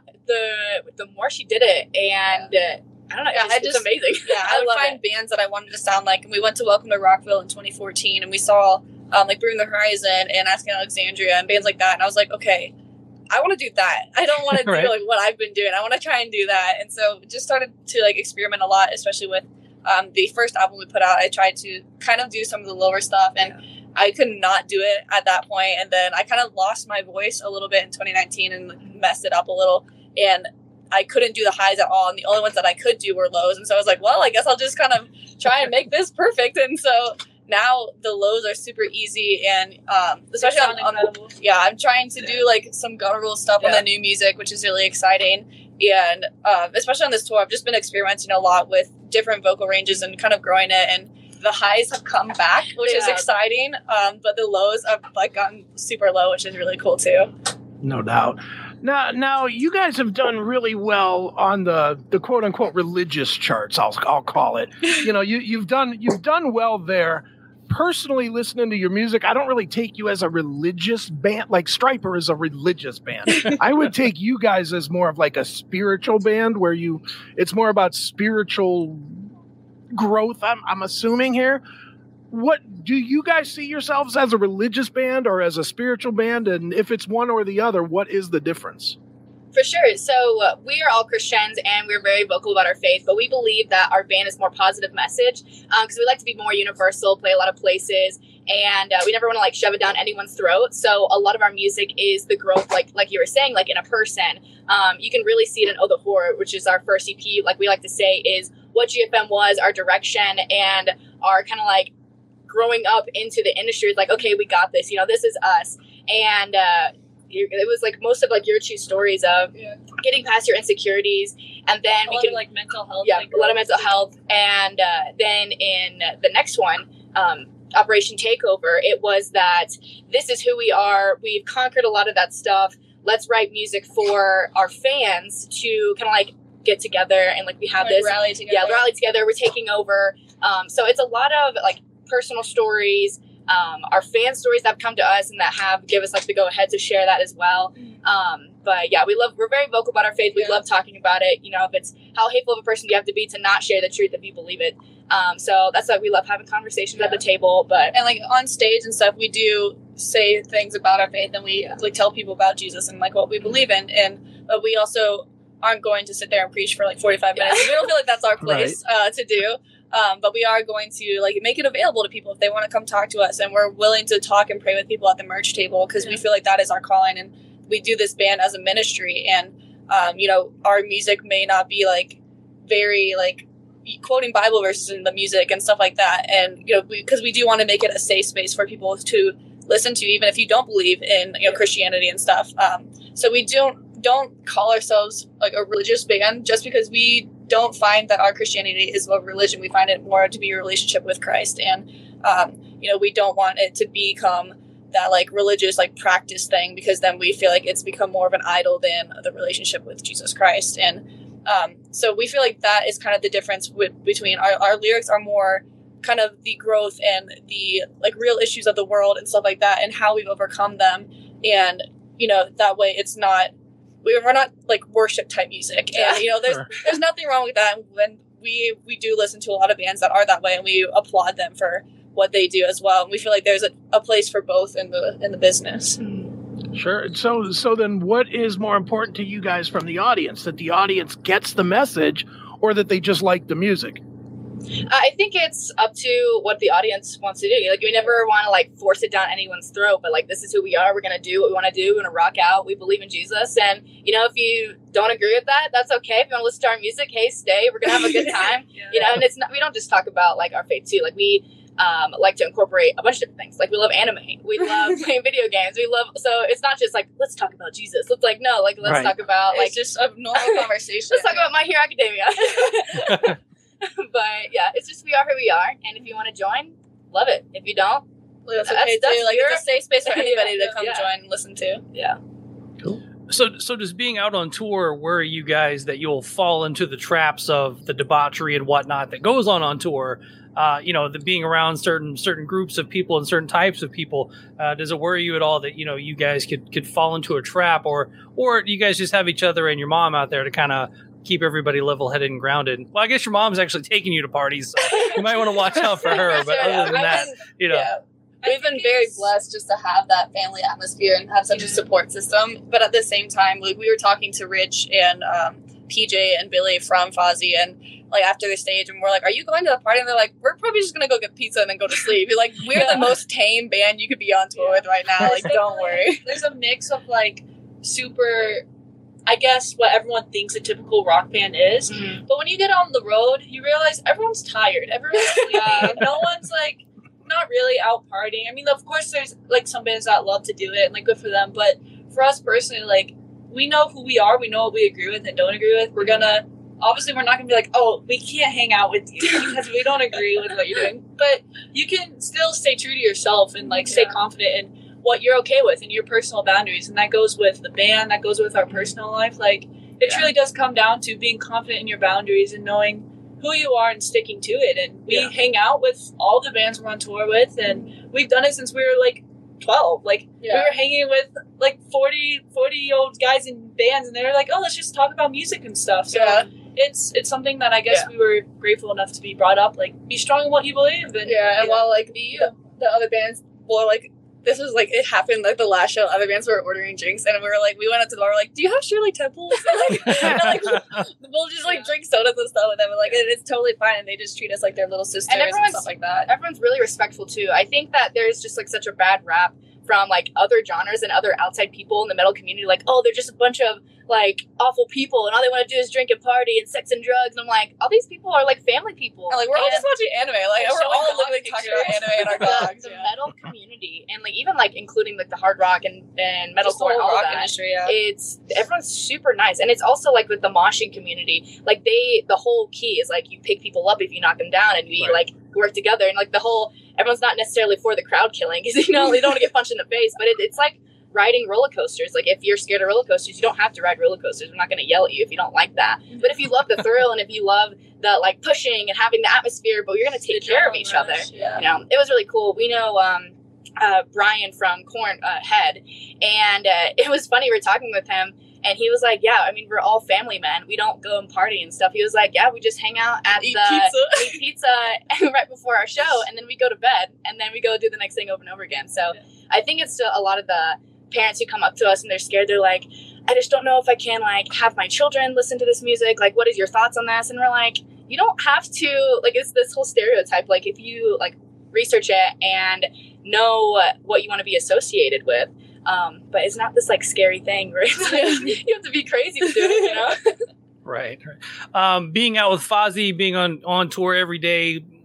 but the more she did it, and I don't know, it's amazing. Yeah, I would find bands that I wanted to sound like, and we went to Welcome to Rockville in 2014, and we saw like Bring the Horizon and Asking Alexandria and bands like that, and I was like, okay, I want to do that. I don't want to do like what I've been doing. I want to try and do that. And so just started to like experiment a lot, especially with the first album we put out. I tried to kind of do some of the lower stuff, and I could not do it at that point. And then I kind of lost my voice a little bit in 2019 and messed it up a little. And I couldn't do the highs at all. And the only ones that I could do were lows. And so I was like, well, I guess I'll just kind of try and make this perfect. And so now the lows are super easy, and especially I'm trying to do like some guttural stuff on the new music, which is really exciting. And especially on this tour, I've just been experimenting a lot with different vocal ranges and kind of growing it, and the highs have come back, which is exciting, but the lows have like gotten super low, which is really cool too. No doubt. Now you guys have done really well on the quote unquote religious charts. I'll call it. You've done well there. Personally, listening to your music, I don't really take you as a religious band. Like Stryper is a religious band. I would take you guys as more of like a spiritual band, where it's more about spiritual growth. I'm assuming here. What do you guys see yourselves as, a religious band or as a spiritual band? And if it's one or the other, what is the difference? For sure. So we are all Christians, and we're very vocal about our faith, but we believe that our band is more positive message because we like to be more universal, play a lot of places, and we never want to like shove it down anyone's throat. So a lot of our music is the growth, like you were saying, like in a person. You can really see it in Oh the Horror, which is our first EP. Like we like to say, is what GFM was, our direction, and our kind of like growing up into the industry. Is like, okay, we got this. This is us. And it was like most of like your two stories of getting past your insecurities, and then we can like mental health. Yeah, a lot of mental health. And then in the next one, Operation Takeover, it was that this is who we are. We've conquered a lot of that stuff. Let's write music for our fans to kind of like get together and like we have like this rally together. Yeah, rally together. We're taking over. So it's a lot of like personal stories. Our fan stories that have come to us and that have give us like the go ahead to share that as well. But yeah, we're very vocal about our faith. We love talking about it. If it's how hateful of a person do you have to be to not share the truth if you believe it. So that's why we love having conversations at the table. And like on stage and stuff, we do say things about our faith, and we like tell people about Jesus and like what we believe in. But we also aren't going to sit there and preach for like 45 minutes. We don't feel like that's our place to do. But we are going to like make it available to people if they want to come talk to us, and we're willing to talk and pray with people at the merch table because we feel like that is our calling, and we do this band as a ministry. And our music may not be like very like quoting Bible verses in the music and stuff like that, and because we do want to make it a safe space for people to listen to, even if you don't believe in Christianity and stuff. So we don't don't call ourselves like a religious band just because we don't find that our Christianity is a religion. We find it more to be a relationship with Christ. And, we don't want it to become that like religious like practice thing, because then we feel like it's become more of an idol than the relationship with Jesus Christ. And so we feel like that is kind of the difference between our lyrics are more kind of the growth and the like real issues of the world and stuff like that, and how we've overcome them. And that way it's not we're not like worship type music. And there's nothing wrong with that. When we do listen to a lot of bands that are that way, and we applaud them for what they do as well. And we feel like there's a place for both in the business. Sure. So then what is more important to you guys from the audience? That the audience gets the message, or that they just like the music? I think it's up to what the audience wants to do. Like, we never want to like force it down anyone's throat, but like, this is who we are. We're going to do what we want to do. We're going to rock out. We believe in Jesus. And, if you don't agree with that, that's okay. If you want to listen to our music, hey, stay. We're going to have a good time. And it's not, we don't just talk about like our faith too. Like, we like to incorporate a bunch of different things. Like, we love anime. We love playing video games. So it's not just like, let's talk about Jesus. It's like, no, like, let's talk about like just a normal conversation. Let's talk about My Hero Academia. But yeah, it's just we are who we are, and if you want to join, love it. If you don't, that's okay too. Like, it's a safe space for anybody to come join and listen to. Yeah. Cool. So does being out on tour worry you guys that you'll fall into the traps of the debauchery and whatnot that goes on tour? The being around certain groups of people and certain types of people, does it worry you at all that you guys could fall into a trap, or you guys just have each other and your mom out there to kind of keep everybody level-headed and grounded? Well, I guess your mom's actually taking you to parties, so you might want to watch out for her. But other than that, we've been very blessed just to have that family atmosphere and have such a support system. But at the same time, like, we were talking to Rich and PJ and Billy from Fozzy, and like after the stage, and we're like, "Are you going to the party?" And they're like, "We're probably just gonna go get pizza and then go to sleep." We're like, we're the most tame band you could be on tour with right now. Like, don't worry. There's a mix of like super, I guess, what everyone thinks a typical rock band is. Mm-hmm. But when you get on the road, you realize everyone's tired. Everyone's sleeping. No one's like not really out partying. I mean, of course, there's like some bands that love to do it, and like good for them. But for us personally, like, we know who we are. We know what we agree with and don't agree with. We're not gonna be like, oh, we can't hang out with you because we don't agree with what you're doing. But you can still stay true to yourself and like stay confident in what you're okay with and your personal boundaries. And that goes with the band, that goes with our personal life. Like, it truly does come down to being confident in your boundaries and knowing who you are and sticking to it. And we hang out with all the bands we're on tour with, and we've done it since we were like 12. Like, we were hanging with like 40-year-old guys in bands, and they were like, oh, let's just talk about music and stuff. So it's something that I guess we were grateful enough to be brought up, like, be strong in what you believe. And while like the other bands were like, this was like, it happened like the last show, other bands were ordering drinks, and we went up to the bar, we're like, do you have Shirley Temples? And, we'll just like drink sodas and stuff with them, and like, it's totally fine, and they just treat us like their little sisters and stuff like that. Everyone's really respectful too. I think that there's just like such a bad rap from like other genres and other outside people in the metal community, like, oh, they're just a bunch of like awful people and all they want to do is drink and party and sex and drugs. And I'm like, all these people are like family people. And like, we're all just watching anime. Like, we're all literally talking about anime and our dogs. The metal community, and like even like including like the hard rock and metalcore and all of that industry, it's everyone's super nice. And it's also like with the moshing community, like the whole key is like you pick people up if you knock them down, and we like work together, and like everyone's not necessarily for the crowd killing because they don't want to get punched in the face, but it's like riding roller coasters. Like, if you're scared of roller coasters, you don't have to ride roller coasters. We're not going to yell at you if you don't like that. But if you love the thrill and if you love the like pushing and having the atmosphere, but you're going to take care of each other. It was really cool. We know Brian from Korn Head, and it was funny. We were talking with him, and he was like, yeah, I mean, we're all family men. We don't go and party and stuff. He was like, yeah, we just hang out at eat pizza right before our show, and then we go to bed, and then we go do the next thing over and over again. So I think it's still a lot of the parents who come up to us and they're scared. They're like, I just don't know if I can like have my children listen to this music. Like, what is your thoughts on this? And we're like, you don't have to, like, it's this whole stereotype. Like, if you like research it and know what you want to be associated with, but it's not this like scary thing where it's like, you have to be crazy to do it, Right. Being out with Fozzy, being on tour every day,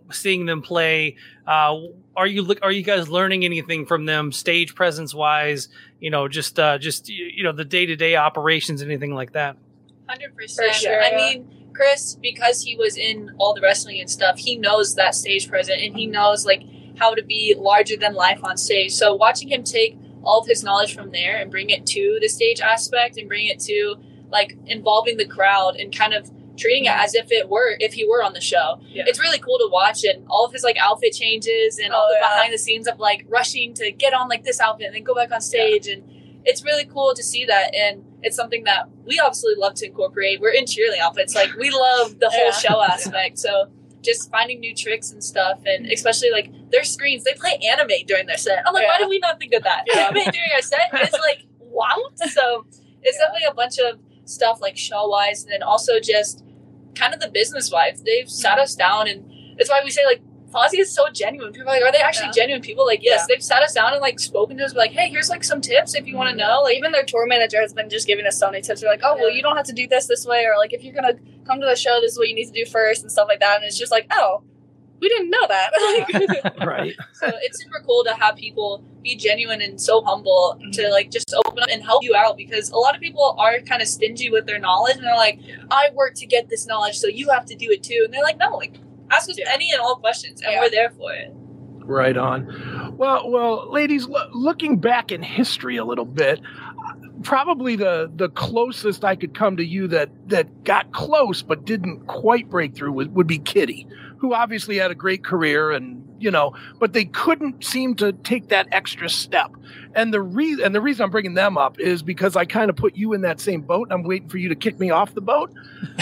seeing them play. Are you guys learning anything from them, stage presence wise? Just the day-to-day operations, anything like that? 100%. Sure. I mean, Chris, because he was in all the wrestling and stuff, he knows that stage presence, and he knows like how to be larger than life on stage. So watching him take all of his knowledge from there and bring it to the stage aspect and bring it to like involving the crowd and kind of treating it as if he were on the show. Yeah. It's really cool to watch, and all of his like outfit changes and all the behind the scenes of like rushing to get on like this outfit and then go back on stage. And it's really cool to see that. And it's something that we obviously love to incorporate. We're in cheerleading outfits. Like we love the whole show aspect. So just finding new tricks and stuff, and especially like their screens, they play Animate during their set. I'm like, why did we not think of that? Animate during our set is like, wow. So it's definitely a bunch of stuff like show-wise, and then also just kind of the business-wise. They've sat us down, and it's why we say like Fozzy is so genuine. People are like, are they actually genuine people? Like, yes, they've sat us down and like spoken to us, like, hey, here's like some tips if you want to know. Like, even their tour manager has been just giving us so many tips. They're like, oh, well, you don't have to do this way, or like if you're gonna come to the show, this is what you need to do first, and stuff like that. And it's just like, oh, we didn't know that. Right. So it's super cool to have people be genuine and so humble to like just open up and help you out, because a lot of people are kind of stingy with their knowledge, and they're like, I work to get this knowledge, so you have to do it too. And they're like, no, like ask us any and all questions, and we're there for it. Right on. Well, ladies, looking back in history a little bit, probably the closest I could come to you that got close but didn't quite break through would be Kitty, who obviously had a great career, and but they couldn't seem to take that extra step. And the reason I'm bringing them up is because I kind of put you in that same boat, and I'm waiting for you to kick me off the boat.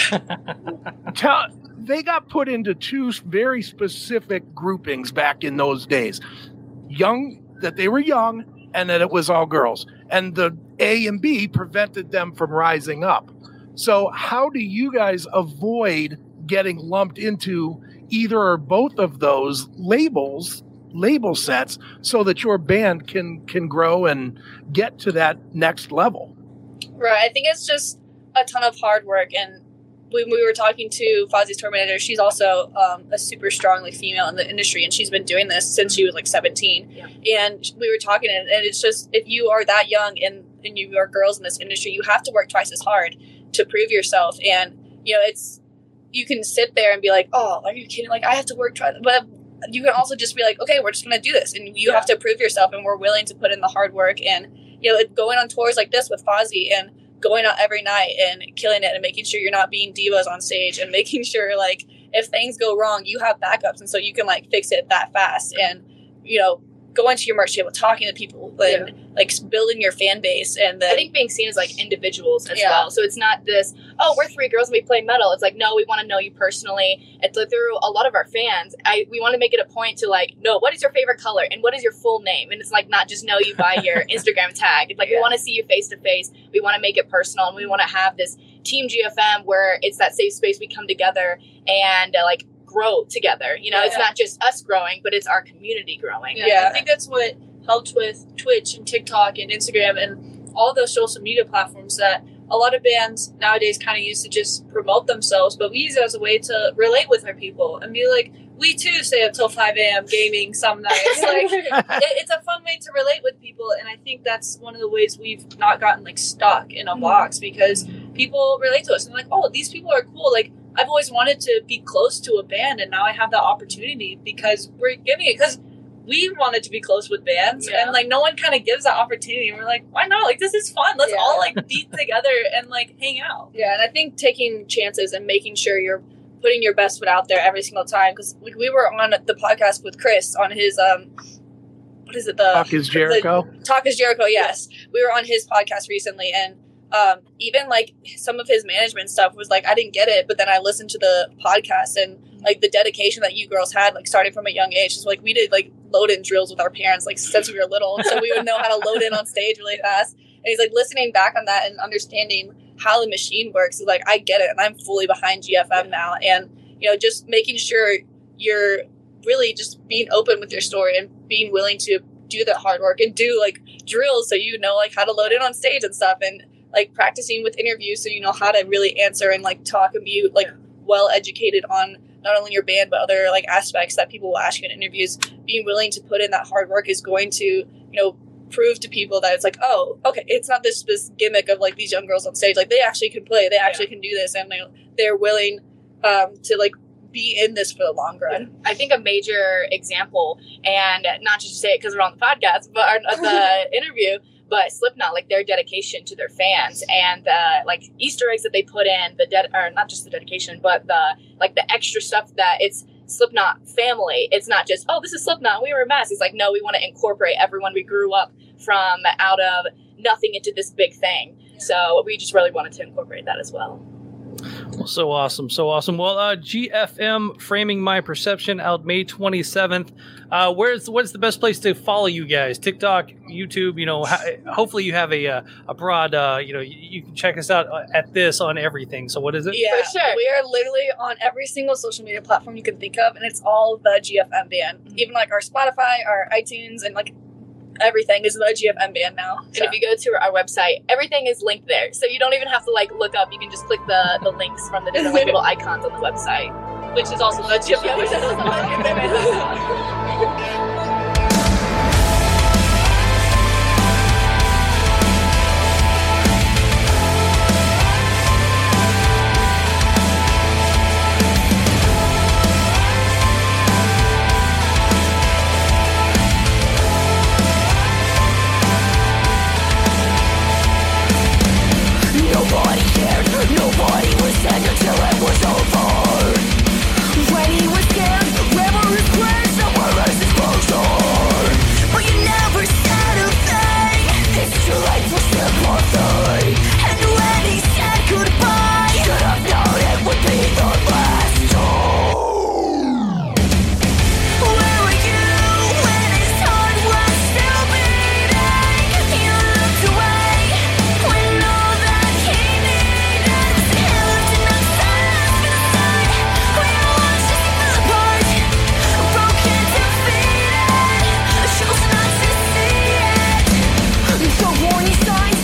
They got put into two very specific groupings back in those days. That they were young, and that it was all girls. And the A and B prevented them from rising up. So how do you guys avoid getting lumped into either or both of those label sets so that your band can grow and get to that next level? Right. I think it's just a ton of hard work. And when we were talking to Fozzy's tour manager, she's also a super strongly female in the industry, and she's been doing this since she was like 17. Yeah. And we were talking, and it's just, if you are that young and you are girls in this industry, you have to work twice as hard to prove yourself. And you can sit there and be like, oh, are you kidding? Like, I have to work twice. But you can also just be like, okay, we're just going to do this. And you have to prove yourself, and we're willing to put in the hard work. And, going on tours like this with Fozzy and going out every night and killing it and making sure you're not being divas on stage and making sure, like, if things go wrong, you have backups. And so you can, like, fix it that fast. And, going to your merch table, talking to people, and like building your fan base. And I think being seen as like individuals as well. So it's not this, oh, we're three girls and we play metal. It's like, no, we want to know you personally. It's like through a lot of our fans, we want to make it a point to like, no, what is your favorite color and what is your full name? And it's like not just know you by your Instagram tag. It's like we want to see you face to face. We want to make it personal, and we want to have this Team GFM where it's that safe space. We come together and like grow together. It's not just us growing, but it's our community growing. I think that's what helped with Twitch and TikTok and Instagram and all those social media platforms that a lot of bands nowadays kind of use to just promote themselves, but we use it as a way to relate with our people and be like, we too stay up till 5 a.m. gaming some nights. Like it's a fun way to relate with people, and I think that's one of the ways we've not gotten like stuck in a box, because people relate to us and they're like, oh, these people are cool. Like, I've always wanted to be close to a band, and now I have that opportunity because we're giving it. Because we wanted to be close with bands, and like no one kind of gives that opportunity. And we're like, why not? Like, this is fun. Let's all like be together and like hang out. Yeah, and I think taking chances and making sure you're putting your best foot out there every single time. Because we were on the podcast with Chris on his what is it? Talk is Jericho. Talk is Jericho. Yes, we were on his podcast recently, and even like some of his management stuff was like, I didn't get it, but then I listened to the podcast, and like the dedication that you girls had, like starting from a young age, is like we did like load in drills with our parents like since we were little, and so we would know how to load in on stage really fast. And he's like listening back on that and understanding how the machine works. He's like, I get it, and I'm fully behind GFM now. And just making sure you're really just being open with your story and being willing to do that hard work and do like drills so like how to load in on stage and stuff, and like practicing with interviews so you know how to really answer and like talk and be like well educated on not only your band but other like aspects that people will ask you in interviews, being willing to put in that hard work is going to, you know, prove to people that it's like, oh, okay, it's not this gimmick of like these young girls on stage. Like they actually can play, they actually can do this, and they're willing to like be in this for the long run. I think a major example, and not just to say it because we're on the podcast, but the interview, but Slipknot, like their dedication to their fans and the like Easter eggs that they put in, or not just the dedication, but the extra stuff that it's Slipknot family. It's not just, oh, this is Slipknot, we wear masks. It's like, no, we want to incorporate everyone we grew up from out of nothing into this big thing. Yeah. So we just really wanted to incorporate that as well. Well, so awesome. Well, GFM Framing My Perception out May 27th. What's the best place to follow you guys? TikTok, YouTube, you know, hopefully you have a broad, you know, you can check us out at this on everything. So what is it? Yeah, for sure. We are literally on every single social media platform you can think of, and it's all the GFM band. Mm-hmm. Even like our Spotify, our iTunes, and like everything is the GFM band now. So. And if you go to our website, everything is linked there. So you don't even have to like look up. You can just click the links from the different like, little icons on the website. Which is also the GFM. Which is also the GFM. Nobody was sad until it was over. When he was scared, forever his grace, somewhere else is closer. But you never said a thing. It's too late for sympathy. And when he said goodbye, should have known it would be the last time. Where were you when his heart was still beating? You looked away when all that he needed was held in the silence inside. We watched us fall apart, broken, defeated, chose not to see it. The warning signs,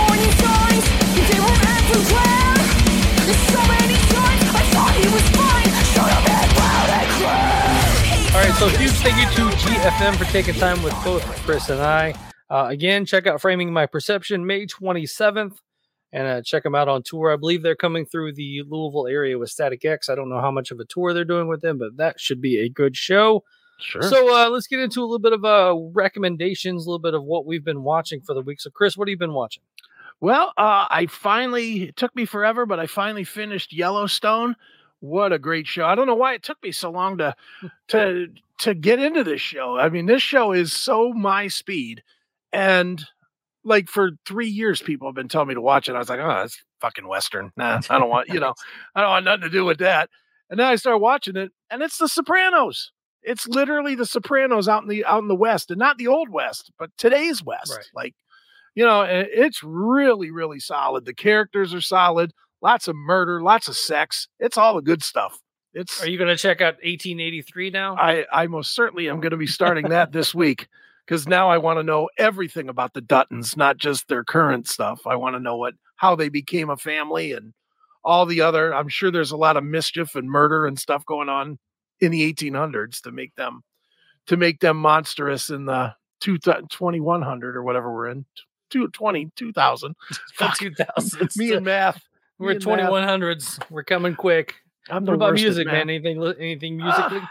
they were everywhere. So many times I thought he was fine. Shut up and loud and clear. All right, so huge thank you to GFM for taking time with both Chris and I. Again, check out Framing My Perception, May 27th, and check them out on tour. I believe they're coming through the Louisville area with Static X. I don't know how much of a tour they're doing with them, but that should be a good show. Sure. So let's get into a little bit of recommendations, a little bit of what we've been watching for the week. So, Chris, what have you been watching? Well, it took me forever, but I finally finished Yellowstone. What a great show. I don't know why it took me so long to get into this show. I mean, this show is so my speed. And like for 3 years, people have been telling me to watch it. I was like, oh, that's fucking Western. Nah, I don't want, I don't want nothing to do with that. And then I started watching it, and it's The Sopranos. It's literally The Sopranos out in the West, and not the old West, but today's West. Right. Like, it's really, really solid. The characters are solid. Lots of murder, lots of sex. It's all the good stuff. Are you going to check out 1883 now? I most certainly am going to be starting that this week, because now I want to know everything about the Duttons, not just their current stuff. I want to know how they became a family and all the other. I'm sure there's a lot of mischief and murder and stuff going on in the 1800s to make them monstrous in the 2100 or whatever we're in. 2000. 2000. Me and math. We're 2100s. We're coming quick. What about music, man? Anything musically?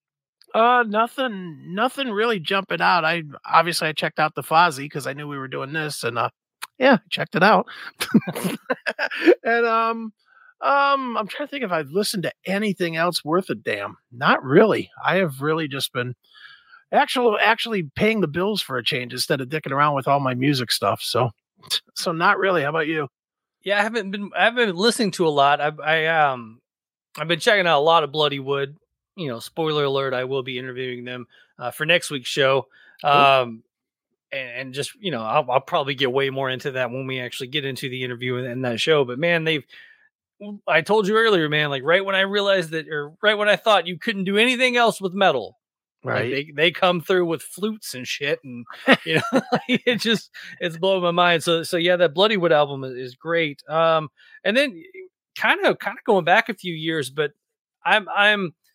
Nothing really jumping out. I checked out the Fozzy because I knew we were doing this, and checked it out. And I'm trying to think if I've listened to anything else worth a damn. Not really. I have really just been actually paying the bills for a change instead of dicking around with all my music stuff. So not really. How about you? Yeah, I haven't been listening to a lot. I've been checking out a lot of Bloody Wood. Spoiler alert, I will be interviewing them for next week's show. And just, I'll probably get way more into that when we actually get into the interview and that show. But man, I told you earlier, man, like right when I realized that, or right when I thought you couldn't do anything else with metal, right? Like they come through with flutes and shit, and it's blowing my mind. So yeah, that Bloody Wood album is great. And then kind of going back a few years, but I'm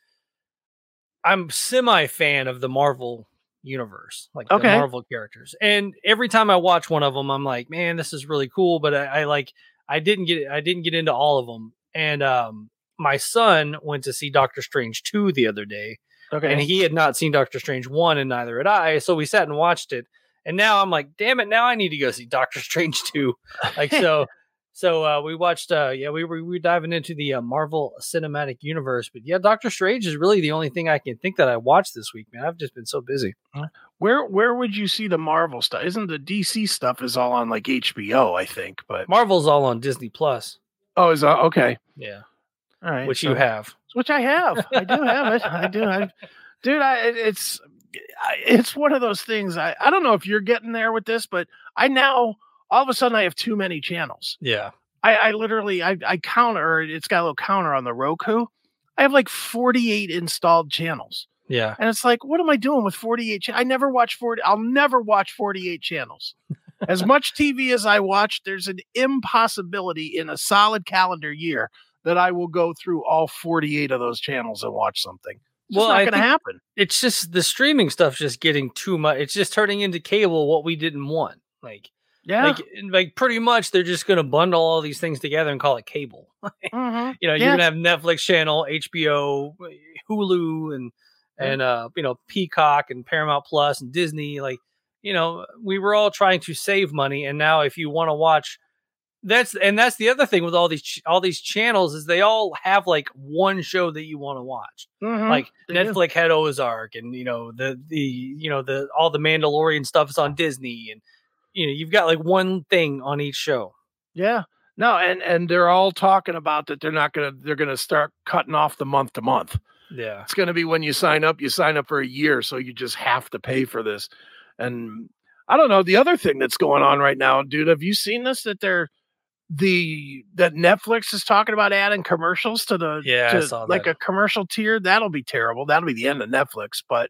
I'm semi-fan of the Marvel universe, like Okay. the Marvel characters. And every time I watch one of them, I'm like, man, this is really cool. But I didn't get into all of them. And my son went to see Doctor Strange 2 the other day, Okay. and he had not seen Doctor Strange 1, and neither had I. So we sat and watched it. And now I'm like, damn it, now I need to go see Doctor Strange 2. Like, so we watched, we were diving into the Marvel Cinematic Universe. But yeah, Doctor Strange is really the only thing I can think that I watched this week, man. I've just been so busy. Where would you see the Marvel stuff? Isn't the DC stuff is all on like HBO, I think, but Marvel's all on Disney Plus. oh, is okay. Yeah. All right. Which so- you have. Which I have. I do have it. I do. It's one of those things. I don't know if you're getting there with this, but I now all of a sudden I have too many channels. Yeah. I literally counter. It's got a little counter on the Roku. I have like 48 installed channels, Yeah. and it's like, what am I doing with 48? I never watch 40. I'll never watch 48 channels. As much TV as I watch, there's an impossibility in a solid calendar year that I will go through all 48 of those channels and watch something. It's Well, not I going to think- happen. It's just the streaming stuff's just getting too much. It's just turning into cable what we didn't want. Yeah. Like pretty much they're just going to bundle all these things together and call it cable. Mhm. You're Yeah. going to have Netflix channel, HBO, Hulu, and Peacock and Paramount Plus and Disney. Like, we were all trying to save money, and now if you want to watch, that's the other thing with all these channels is they all have like one show that you want to watch. Mhm. Like They do. Netflix had Ozark, and the all the Mandalorian stuff is on Disney, and you've got like one thing on each show. Yeah. No, and they're all talking about that they're going to start cutting off the month to month. Yeah. It's going to be when you sign up for a year, so you just have to pay for this. And I don't know, the other thing that's going on right now, dude, have you seen this that that Netflix is talking about adding commercials to I saw like that. a commercial tier? That'll be terrible. That'll be the end of Netflix, but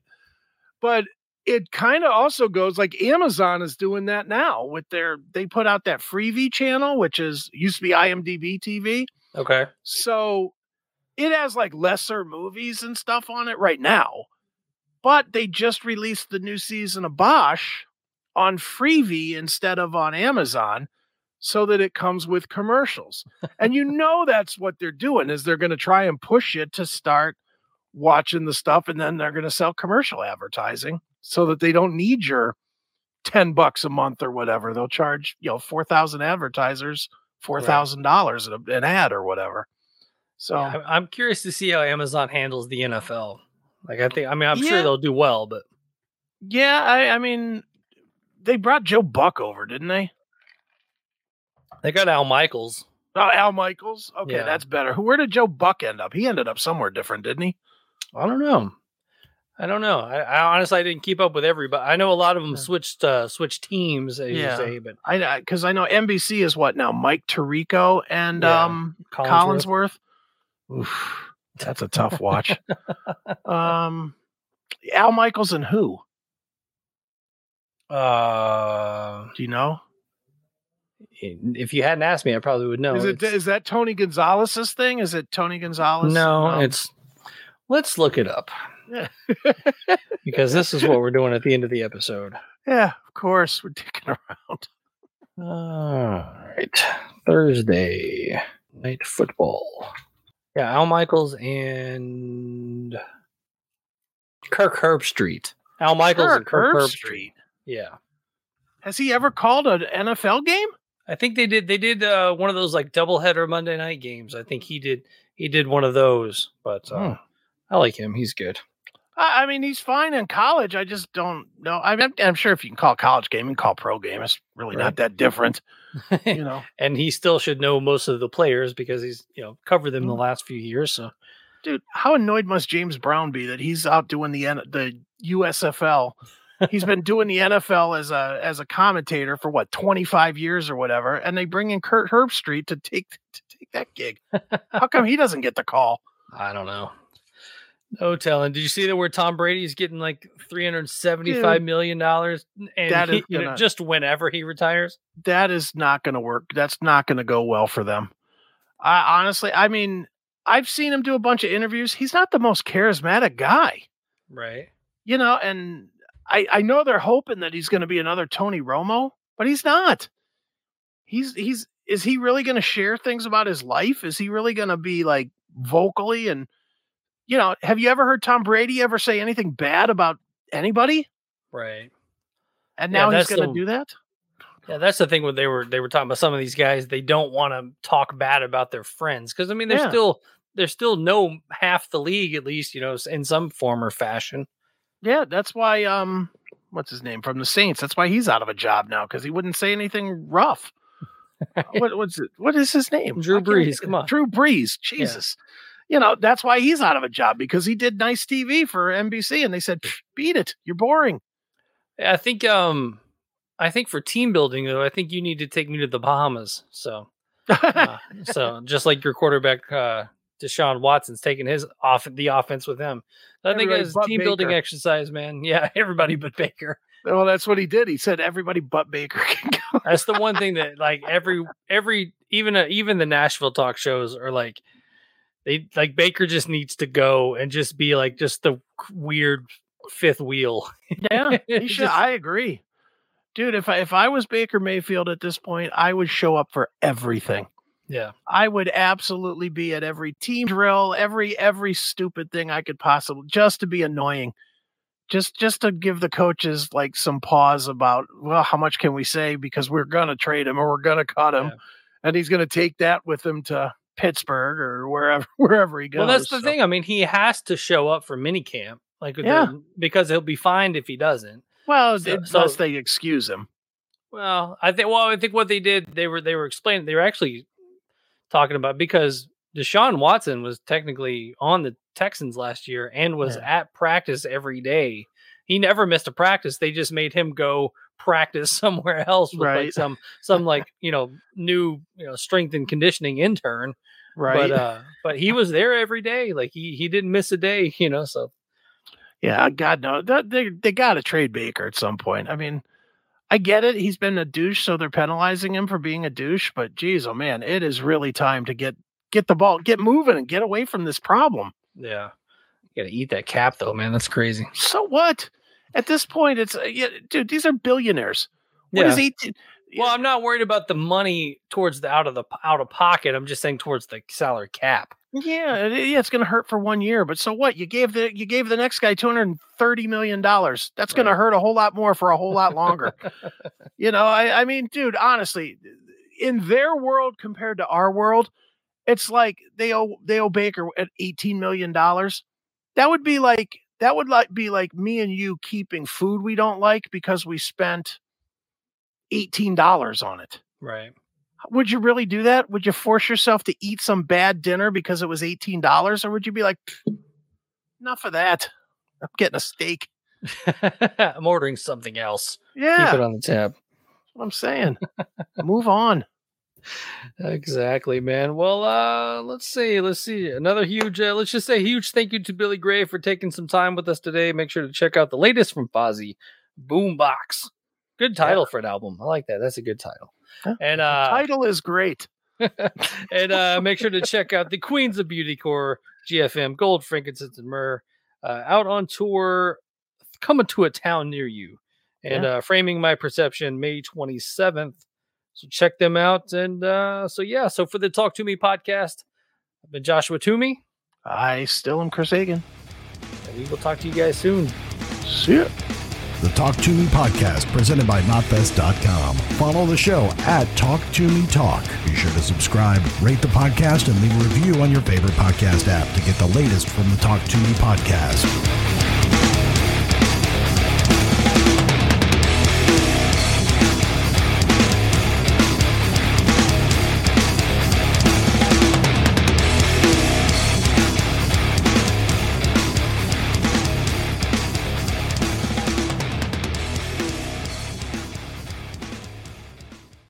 it kind of also goes like Amazon is doing that now with they put out that Freevee channel, which used to be IMDb TV. Okay. So it has like lesser movies and stuff on it right now, but they just released the new season of Bosch on Freevee instead of on Amazon so that it comes with commercials. And that's what they're doing is they're going to try and push you to start watching the stuff, and then they're going to sell commercial advertising so that they don't need your $10 a month or whatever. They'll charge 4,000 advertisers $4,000 an ad or whatever. So I'm curious to see how Amazon handles the NFL. Like I'm Yeah. sure they'll do well, but yeah, I mean, they brought Joe Buck over, didn't they? they got Al Michaels. Oh, Al Michaels. Okay, Yeah. that's better. Where did Joe Buck end up? He ended up somewhere different, didn't he? I don't know. I honestly didn't keep up with everybody. I know a lot of them switched teams, as you say, but Because I know NBC is what now? Mike Tirico and Yeah, Collinsworth. Oof, that's a tough watch. Al Michaels and who? Do you know? If you hadn't asked me, I probably would know. Is that Tony Gonzalez's thing? Is it Tony Gonzalez? No, let's look it up. Yeah. Because this is what we're doing at the end of the episode. Yeah, of course. We're dicking around. All right. Thursday night football. Yeah, Al Michaels and Kirk Herbstreit. Al Michaels and Kirk Herbstreit. Yeah. Has he ever called an NFL game? I think they did. They did one of those like doubleheader Monday night games. I think he did one of those. But I like him. He's good. I mean, he's fine in college. I just don't know. I'm sure if you can call college game, you can call pro game. It's really not that different, And he still should know most of the players because he's covered them the last few years. So, dude, how annoyed must James Brown be that he's out doing the USFL? He's been doing the NFL as a commentator for 25 years or whatever, and they bring in Kurt Herbstreit to take that gig. How come he doesn't get the call? I don't know. No telling. Did you see that where Tom Brady's getting like $375 million and that is just whenever he retires? That is not going to work. That's not going to go well for them. Honestly, I mean, I've seen him do a bunch of interviews. He's not the most charismatic guy. Right. You know, and I know they're hoping that he's going to be another Tony Romo, but he's not. Is he really going to share things about his life? Is he really going to be like vocally? And, you know, have you ever heard Tom Brady ever say anything bad about anybody? Right. And now he's going to do that? Yeah, that's the thing when they were talking about some of these guys, they don't want to talk bad about their friends. Because I mean, there's still know half the league, at least, you know, in some form or fashion. Yeah, that's why what's his name from the Saints? That's why he's out of a job now, because he wouldn't say anything rough. What is his name? Drew Brees. Come on. Drew Brees. Jesus. Yeah. You know, that's why he's out of a job, because he did nice TV for NBC and they said, beat it. You're boring. I think for team building, though, I think you need to take me to the Bahamas. So just like your quarterback, Deshaun Watson's taking the offense with him. I think it's team building exercise, man. Yeah, everybody but Baker. Well, that's what he did. He said everybody but Baker can go. That's the one thing that like even the Nashville talk shows are like, they like Baker just needs to go and just be like just the weird fifth wheel. Yeah, he should. I agree, dude. If I was Baker Mayfield at this point, I would show up for everything. Yeah, I would absolutely be at every team drill, every stupid thing I could possibly, just to be annoying. Just to give the coaches like some pause about, well, how much can we say, because we're going to trade him or we're going to cut him, and he's going to take that with him to Pittsburgh or wherever he goes. Well, that's the thing. I mean, he has to show up for minicamp, because he'll be fined if he doesn't. Well, unless they excuse him. Well, I think what they did, they were explaining, they were actually talking about, because Deshaun Watson was technically on the Texans last year and was at practice every day. He never missed a practice. They just made him go practice somewhere else with like some like, you know, new, you know, strength and conditioning intern. Right. But he was there every day. Like he didn't miss a day, you know, so. Yeah, God, no, they got to trade Baker at some point. I mean, I get it. He's been a douche, so they're penalizing him for being a douche. But geez, oh man, it is really time to get the ball, get moving and get away from this problem. Yeah. You got to eat that cap though, man. That's crazy. So what? At this point, it's dude, these are billionaires. What is 18? Well, I'm not worried about the money towards the out of pocket. I'm just saying towards the salary cap. Yeah, it's going to hurt for 1 year, but so what? You gave the next guy $230 million. That's going to hurt a whole lot more for a whole lot longer. You know, I mean, dude, honestly, in their world compared to our world, it's like they owe Baker at $18 million. That would be like me and you keeping food we don't like because we spent $18 on it. Right. Would you really do that? Would you force yourself to eat some bad dinner because it was $18? Or would you be like, enough of that. I'm getting a steak. I'm ordering something else. Yeah. Keep it on the tab. That's what I'm saying. Move on. Exactly, man. Well, let's see. Another huge, let's just say huge thank you to Billy Gray for taking some time with us today. Make sure to check out the latest from Fozzy, Boombox. Good title for an album. I like that. That's a good title. And the title is great. And make sure to check out the Queens of Beauty Core, GFM, Gold, Frankincense, and Myrrh, out on tour, coming to a town near you. And Framing My Perception, May 27th. So check them out. And so for the Talk To Me podcast, I've been Joshua Toomey. I still am Chris Hagan. And we will talk to you guys soon. See ya. The Talk To Me podcast, presented by NotFest.com. Follow the show at Talk To Me Talk. Be sure to subscribe, rate the podcast, and leave a review on your favorite podcast app to get the latest from the Talk To Me podcast.